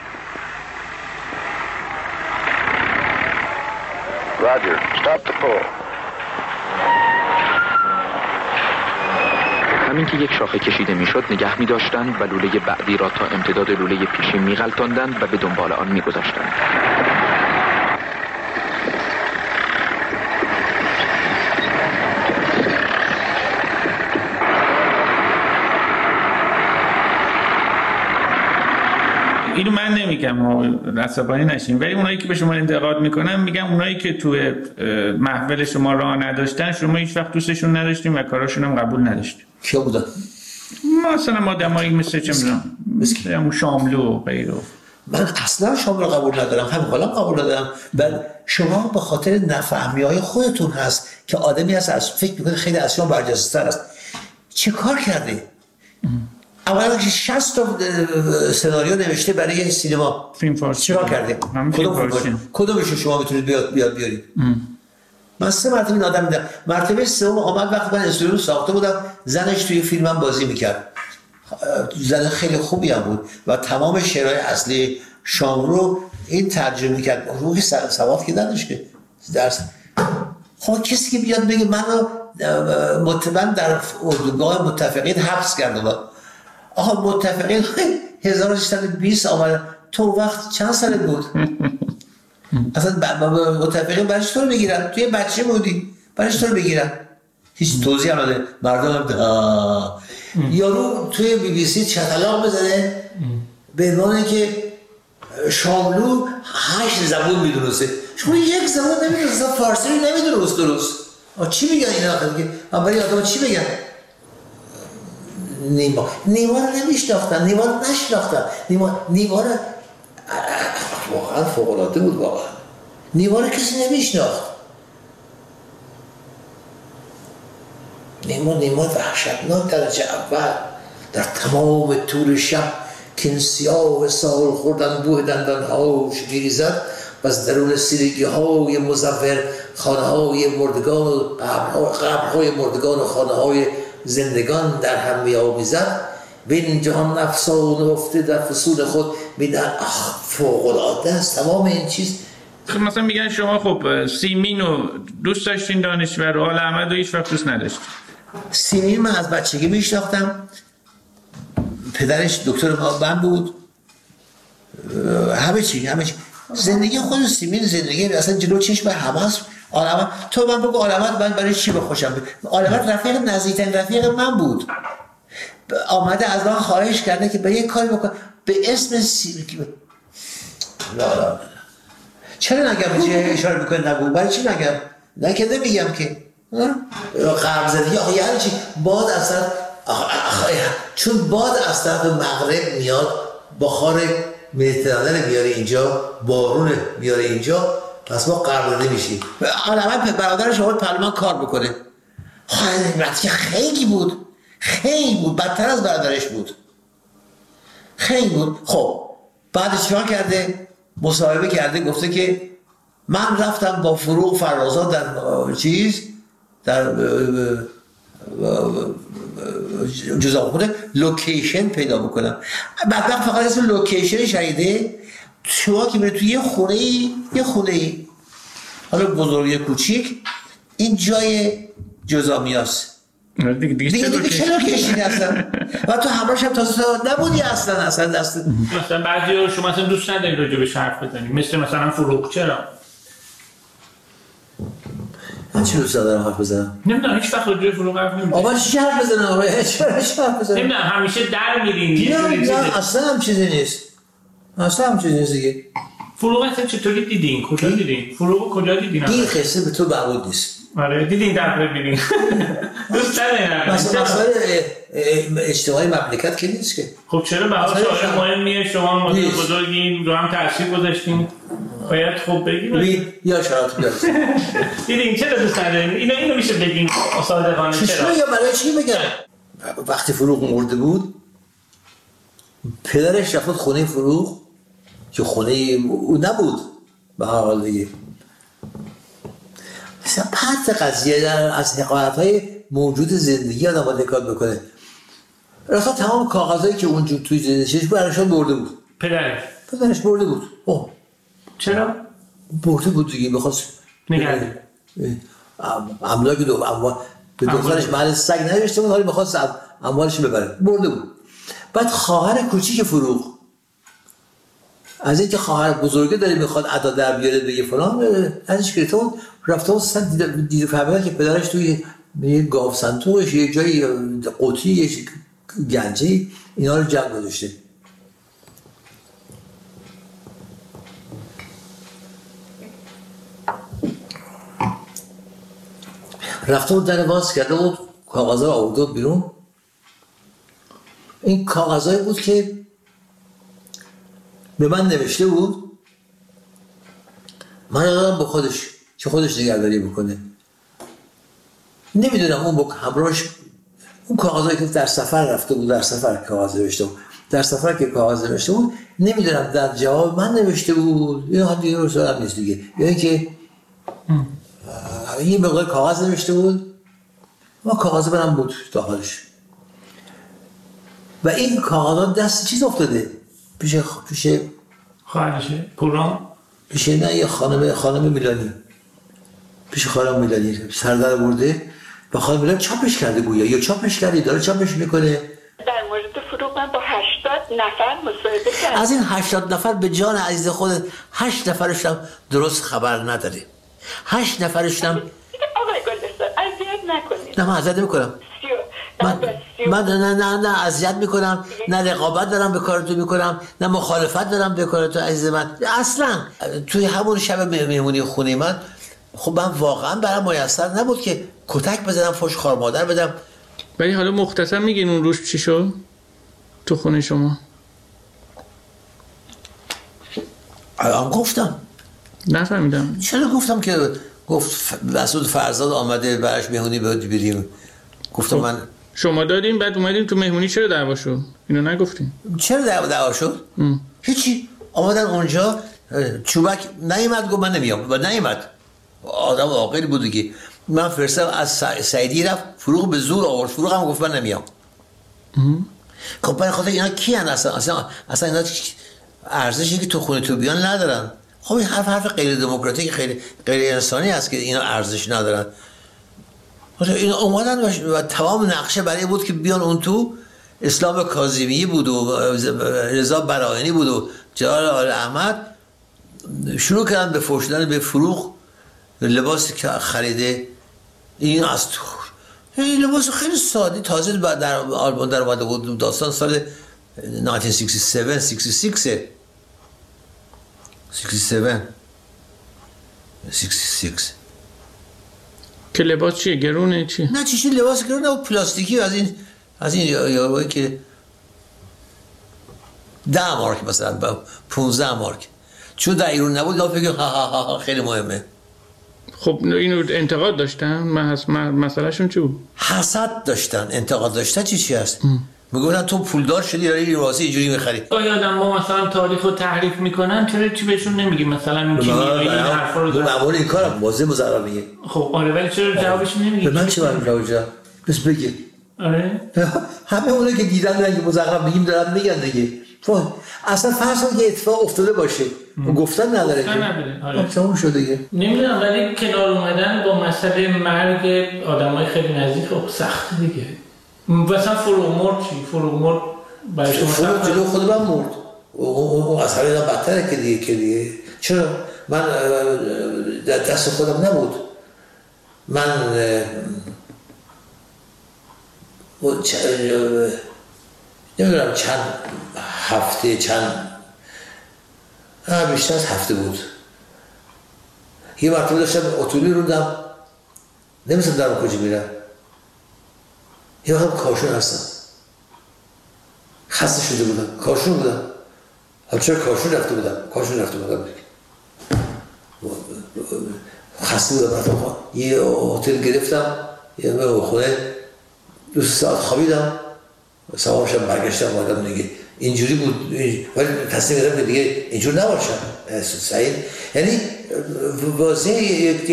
Roger. Stop the pull. همین که یک شاخه کشیده میشد نگه می داشتند و لوله بعدی را تا امتداد لوله پیشین می غلطاندند و به دنبال آن می گذاشتند. اینو من نمیگم عصبانی نشین، ولی اونایی که به شما انتقاد میکنن میگم اونایی که تو محفل شما راه نداشتن شما هیچ وقت دوستشون نداشتین و کاراشون هم قبول نداشتین. کیا بودن؟ مثلا آدمایی مثل چه میدونم مثل همون شاملو و غیره. من اصلا شاملو قبول ندارم، همین حالا قبول ندارم. بل شما به خاطر نفهمی‌های خودتون هست که آدمی هست از فکر میکنه خیلی از شما برجسته‌تر است. چه کار کرده؟ اولا که شصت تا سناریو نوشته برای سینما، فیلم فارسی چیکار کرده؟ کدوم کدومشو شما میتونید بیاد بیاد بیارید؟ من سه مرتبه این آدم دیدم. مرتبه سوم آمد وقتی من استودیو ساخته بودم، زنش توی فیلمم بازی میکرد. زن خیلی خوبی هم بود و تمام شعرهای اصلی شاملو این ترجمه کرد روحی سواد که نداشت که درس. خب کسی که بیاد بگه منو متمن در اردوگاه متفقین حبس کرده. آقا متفقین هزار و سیصد و بیست آمدن، تو وقت چند سالت بود؟ اصلا متفقین برایش تو رو بگیرن؟ توی بچه بودی برایش تو رو بگیرن؟ هیچ توضیح هم نده. مردم یارو توی بی بی سی چتلاق بزنه به عنوان که شاملو هشت زبون میدونسته. شما یک زبون نمیدونسته، فارسی رو نمیدونست درست. چی میگن اینا آخر که من برای آدم چی بگن؟ نیما نیما رو نمیشناختن، نیما رو نشناختن. نیما نیما رو واقعا فوق‌العاده بود. واقعا نیما رو کسی نمیشناخت. نیما نیما وحشتناک درجه اول در تمام طول شب که این سیاه سال خوردن بوه دندانهاش میریزد و از درون سیرگی های مزور خانه های مردگان و قبرهای مردگان و خانه های زندگان در هم می‌آمیزد. بین جهان افسانه افته در فصول خود میدن. آخ فوق‌العاده است تمام این چیز. خب مثلا میگن شما خب سیمین رو دوست داشتین دانشور و آل احمد رو هیچ وقت دوست نداشتین. سیمین من از بچگی میشناختم، پدرش دکتر من بود، همه چی همه چی. زندگی خود سیمین زندگی اصلا جلو چشم همه است. آل تو من بگو آل احمد من برای چی بخوشم؟ آل احمد رفیق نزدیکترین رفیق من بود. آمده از من خواهش کرده که به یک کاری بکن به اسم سیمین. لا لا چرا نگم چه اشاره میکنه نگو؟ برای چی نگم؟ نه که نمیگم که قرب زدگی. آخه یعنی چی؟ باد اصلا چون باد از طرف مغرب میاد بخار مدیترانه میاره اینجا، بارون میاره اینجا، پس ما قرب زده میشیم. علامت برادرش آمد پرلمان کار بکنه. خیلی خیلی بود، خیلی بود، بدتر از برادرش بود، خیلی بود. خب بعدش چیکار کرده؟ مصاحبه کرده، گفته که من رفتم با فروغ فرازات در چیز در جزا خونه لوکیشن پیدا بکنم. بعد فقط اسم لوکیشن شایده شما که بره توی یه خونه ای یه خونه ای حالا بزرگ کوچیک این جای جزامیاست دیگه دیگه دیگه چه لوکیشنی هستن و تو همراهش هم تازه نبودی اصلا اصلا دست مثلا بعضی رو شما اصلا دوست ندارید راجع بهش حرف بزنید، مثل مثلا فروغ. چرا؟ من چی دوست دارم حرف بزنم؟ نمیدونم هیچ وقت راجع به فروغ حرف نمیزنم. آقا چی حرف بزنم؟ آقا چرا حرف بزنم؟ نمیدونم همیشه در میرین یه جوری چیزه. نه اصلا هم چیزی نیست، اصلا هم چیزی نیست دیگه. فروغ اصلا چطوری دیدین؟ کجا دیدین؟ فروغ کجا دیدین؟ این قصه به تو مربوط نیست. آره دیدین در ببینین. دوست ندارم. مثلا مسائل اجتماعی مملکت که نیست که. خب چرا برای شما مهمیه؟ شما مدیر بزرگین رو هم تاثیر گذاشتین. باید خوب بگیم. یا شرایط درست. دیدین چرا دوست ندارین؟ اینو اینو میشه بگین صادقانه چرا؟ چرا یا برای چی بگم؟ وقتی فروغ مرده بود پدرش رفت خونه فروغ که خونه او نبود به هر حال دیگه. مثلا پرت قضیه از حقایق‌های موجود زندگی آدم باید دقت بکنه. راستا تمام کاغذایی که اونجور توی زندگیش براشون برده بود. پدرش پدرش برده بود. اوه چرا؟ برده بود دیگه می‌خواست نگرده املاک دو اموال به دخترش محل سگ نداشته بود، حالی می‌خواست اموالش ببره، برده بود. بعد خواهر کوچیک فروغ از اینکه خواهر بزرگه داره میخواد ادا در بیاره بگه فلان ازش گرفته بود، رفته بود سن دید فهمیده که پدرش توی یه گاو صندوقش یه جایی قوطی یه گنجه‌ای اینا رو جمع گذاشته. رفته بود در باز کرده بود، کاغذها رو آورده بود بیرون. این کاغذهایی بود که به من نوشته بود من دادم به خودش که خودش نگهداری بکنه. نمیدونم اون با همراهش اون کاغذهایی که در سفر رفته بود، در سفر کاغذ نوشته بود، در سفر که کاغذ نوشته بود نمیدونم در جواب من نوشته بود یا دیگه رو سرم نیست دیگه، یا اینکه یه مقدار کاغذ نوشته بود ما کاغذ برم بود داخلش و این کاغذات دست چیز افتاده پیش پیش خواهرشه پورام پیش نه یه خانم خانم میلانی پیش خانم میلانی سردر برده و خانم میلانی چاپش کرده گویا یا چاپش کرده داره چاپش میکنه. در مورد فروغ من با هشتاد نفر مصاحبه کردم. از این هشتاد نفر به جان عزیز خودت هشت نفرش هم درست خبر نداره. هشت نفرش هم آقای گلدستان اذیت نکنید. نه من اذیت نمیکنم. من من نه نه نه اذیت میکنم، نه رقابت دارم به کارتون میکنم، نه مخالفت دارم به کارتون عزیز من. اصلا توی همون شب مهمونی خونه من خب من واقعا برام میسر نبود که کتک بزنم فوش خار مادر بدم. ولی حالا مختصر میگین اون روز چی شد تو خونه شما؟ الان گفتم. نفهمیدم. چرا گفتم که گفت مسعود فرزاد آمده براش مهمونی بریم. گفتم من شما دادین بعد اومدین تو مهمونی چرا دعوا شد؟ اینو نگفتین. چرا دعوا دعوا شد؟ ام. هیچی. آمدن اونجا چوبک نیامد گفت من نمیام و نیامد. آدم عاقلی بود دیگه. من فرستادم از سعیدی رفت فروغ به زور آورد. فروغ هم گفت من نمیام. خب برای خاطر اینا کیان اصلا اصلا اصلا اینا ارزشی که تو خونه تو بیان ندارن. خب این حرف حرف غیر دموکراتیک خیلی غیر انسانی است که اینا ارزش ندارن. اینا اومدن و تمام نقشه برای بود که بیان اون تو اسلام کاظمی بود و رضا براینی بود و جلال آل احمد شروع کردن به فحش دادن به فروغ لباسی که خریده. این از تو این لباس خیلی ساده تازه در آلبوم در اومده بود. داستان سال هزار و نهصد و شصت و هفت شصت و شش شصت و هفت شصت و شش که لباس چیه گرونه چی؟ نه چیشی لباس گرونه و پلاستیکی از این از این یاروایی که ده مارک مثلا پونزده مارک چون در ایران نبود لا بگم ها ها ها خیلی مهمه. خب اینو انتقاد داشتن؟ مسئله شون چی بود؟ حسد داشتن. انتقاد داشتن چی چی هست؟ میگفتن تو پولدار شدی داری واسه اینجوری میخری. آیا آدم ما مثلا تاریخ رو تحریف میکنن چرا چی بهشون نمیگی مثلا این کیمیایی این حرفا رو معمول این کارم واضح مزرا میگه. خب آره ولی چرا جوابش نمیگی؟ به من چه باید جواب بس بگی. آره همه اونایی که دیدن دارن که مزرا میگیم دارن میگن دیگه. اصلا فرض کن که اتفاق افتاده باشه و گفتن نداره که آره تموم شده دیگه. نمیدونم ولی کنار اومدن با مسئله مرگ آدمای خیلی نزدیک خب سخت دیگه. مثلا فروغ مرد چی؟ فروغ مرد برای شما فروغ جلو خود من مرد. اون از همه اینا بدتره که دیگه که دیگه چرا؟ من دست خودم نبود. من نمیدونم چند هفته چند بیشتر از هفته بود یه مرتبه داشتم اتوبیل روندم نمیستم درم کجا میرم یه وقت کاشون هستم خسته شده بودم کاشون بودم. حالا چرا کاشون رفته بودم کاشون رفته بودم خسته بودم رفتم یه هتل گرفتم یه خونه دو ساعت خوابیدم سوارشم برگشتم آدم دیگه اینجوری بود ولی تصمیم گرفتم که دیگه اینجور نباشم سعید. یعنی واضح یک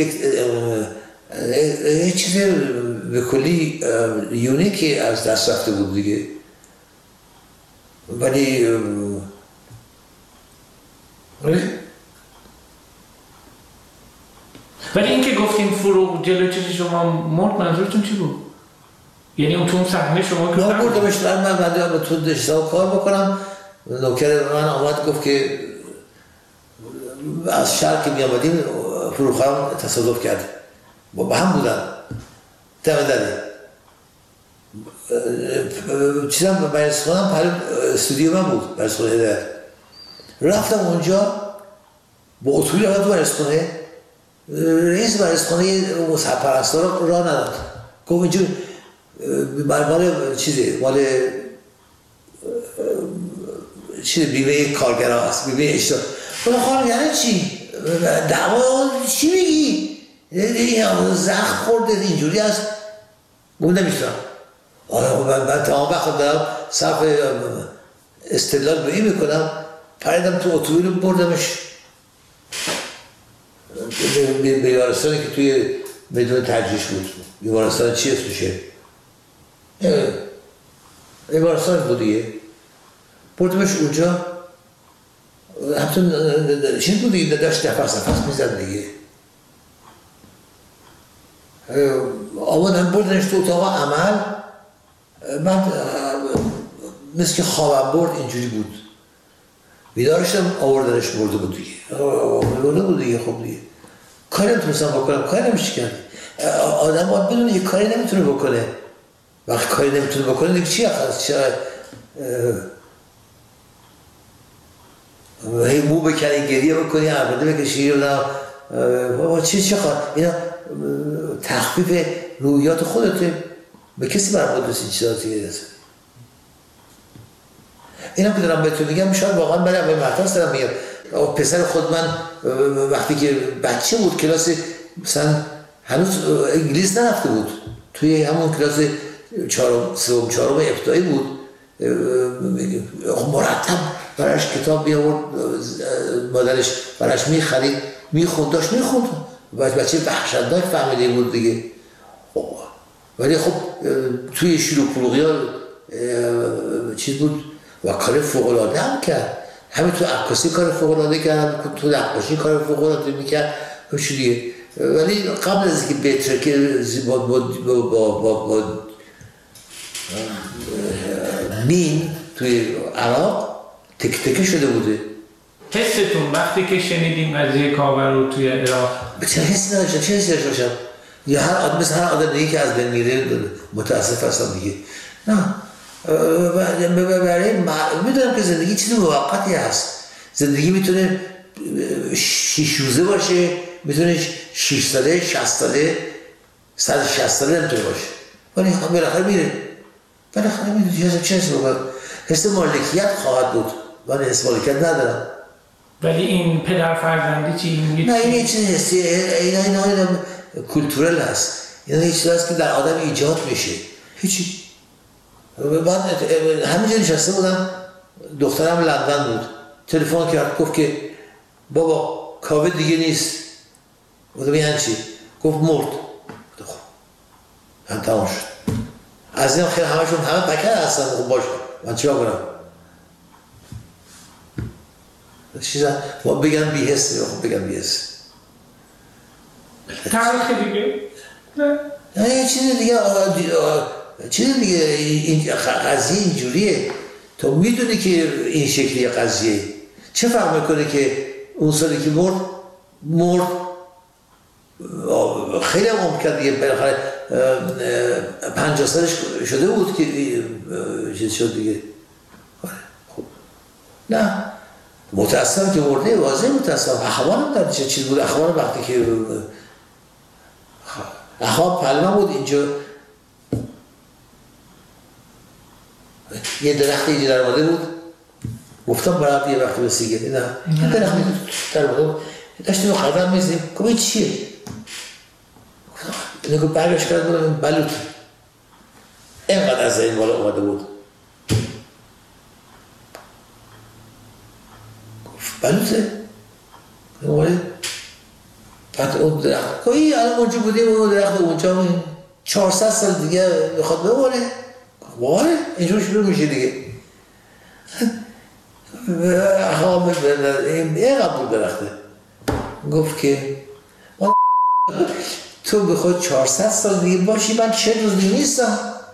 یک چیز به کلی یونیکی از دست رفته بود دیگه. ولی ولی این که گفتیم فروغ جلو چیزی شما مرد منظورتون چی بود؟ یعنی اون تو اون صحنه شما که من بردمش من من بعد تو دشتا کار بکنم نوکر من آمد گفت که از شهر که می آمدیم فروغ خانم تصادف کرد با هم بودن دم دره چیزم برسخانم پر استودیو من بود برسخانه هدایت رفتم اونجا با اتوبیل رفتم تو برسخانه رئیس برسخانه سرپرستار راه نداد گفت اینجور مال چیزه مال چیز بیمه کارگرها هست بیمه اشتراک اون خواهر یعنی چی؟ دعوا چی میگی؟ زخم خورده اینجوری هست گفت نمیتونم. آره من تمام وقت دارم صرف استدلال به این میکنم پریدم تو اتوبیل بردمش بیمارستانی که توی میدون ترجیش بود. بیمارستان چی اسمشه؟ بیمارستان بود دیگه. بردمش اونجا همتون چیز بود دیگه، داشت نفس نفس میزد دیگه. آمدن بردنش تو اتاق عمل، من مثل که خوابم برد اینجوری بود، بیدارشتم آوردنش برده بود دیگه، آورده بود دیگه. خب دیگه کاری نمیتونستم بکنم، کاری نمیشه کرد. آدم باید بدونه یه کاری نمیتونه بکنه، وقتی کاری نمیتونه بکنه دیگه چی اخواست؟ چرا هی مو بکنی، گریه بکنی، عباده بکشی، بابا چی چی خواهد؟ اینا تخفیف رویات خودته، به کسی برمود نیست این چیزا دیگه دست. اینا که دارم بهتون میگم شاید واقعا برم به مرتاز دارم میگم. پسر خود من وقتی که بچه بود کلاس مثلا هنوز انگلیس نرفته بود، توی همون کلاس چهارم سوم چهارم ابتدایی بود، مرتب براش کتاب بیاورد، مادرش براش میخرید، میخوند، داشت میخوند، بچه وحشتناک فهمیده بود دیگه. ولی خب توی شیر و پلوغی ها چیز بود و کار فوق‌العاده هم کرد. همین تو عکاسی کار فوق‌العاده کرد، تو نقاشی کار فوق‌العاده میکرد همچون دیگه. ولی قبل از اینکه بهتر که با با با با, با مین توی عراق تک تکه شده بوده. حستون وقتی که شنیدیم قضیه کاوه رو توی عراق چه حسی نداشتم؟ چه حسی داشتم؟ یا هر آدم مثل هر آدم دیگه که از بین میره متاسف هستم دیگه. نه برای میدونم که زندگی چیز موقتی هست. زندگی میتونه شیش روزه باشه، میتونه شیش ساله، شصت ساله، صد و شصت ساله نمیتونه باشه، ولی بالاخره میره. بالاخره میره. چه حسی بود؟ حس مالکیت خواهد بود. من حس مالکیت ندارم. ولی این پدر فرزندی چی میگید؟ نه این یه چیز حسی، اینا اینا اینا کلتورل هست. اینا یه چیزی هست که در آدم ایجاد میشه. هیچی. من همینجا نشسته بودم، دخترم لندن بود، تلفن کرد گفت که بابا کاوه دیگه نیست. گفتم یعنی چی؟ گفت مرد. خب هم تمام شد. از این خیلی همشون همه پکر هستن. خب باشه من چیکار کنم؟ چیزا ما بگم بی‌حس، خب بگم بی‌حس. تاریخ دیگه؟ نه. نه یه چیز دیگه، چیز دیگه. این قضیه اینجوریه، تو میدونی که این شکلی قضیه چه فرق میکنه که اون سالی که مرد مرد خیلی هم ممکن دیگه بالاخره پنجاه سالش شده بود که چیز شد دیگه. خب نه متاسفم که مرده، واضح متاسفم. اخوانم در چه چیز بود؟ اخوانم وقتی که اخوان پلمه بود اینجا یه درخت اینجا در ماده بود، گفتم برات یه وقتی بسیگه نه یه درخت در ماده بود، داشتیم قدم میزنیم. گفت این چیه؟ اینو گفت برگشت کرد بودم بلوط، اینقدر از این بالا اومده بود. گفت بلوطه؟ اومده؟ بعد اون درخت گفت این الان اونجا بودیم، اون درخت اونجا چهارصد سال دیگه میخواد بمونه. وای اینجور شروع میشه دیگه. اخوام این قبول درخته. گفت که تو بخواد چهارصد سال دیگه باشی، من چه روز دیگه نیستم.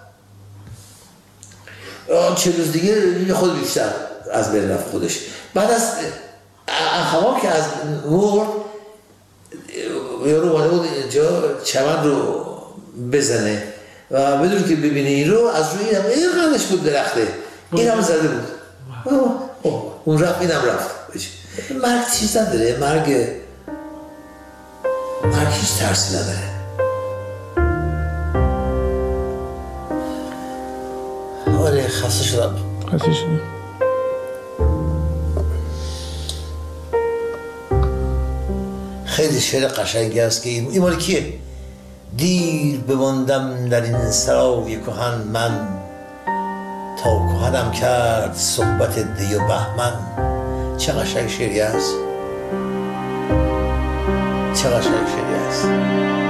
چه روز دیگه خود بیشتر از بین رفت خودش. بعد از اخوام که از مرد یارو اومده بود اینجا چمن رو بزنه و بدون که ببینه این رو، از روی این هم این قدش بود درخته، این هم زده بود. اون رفت این هم رفت. مرگ چیز نداره، مرگ مرگ هیچ ترسی نداره. آره خسته شدم. خسته شدم. خیلی شعر قشنگی است که این مال کیه؟ دیر بماندم در این سرای کهن من، تا کهنم کرد صحبت دی و بهمن. چه قشنگ شعری است، چه قشنگ شعری است.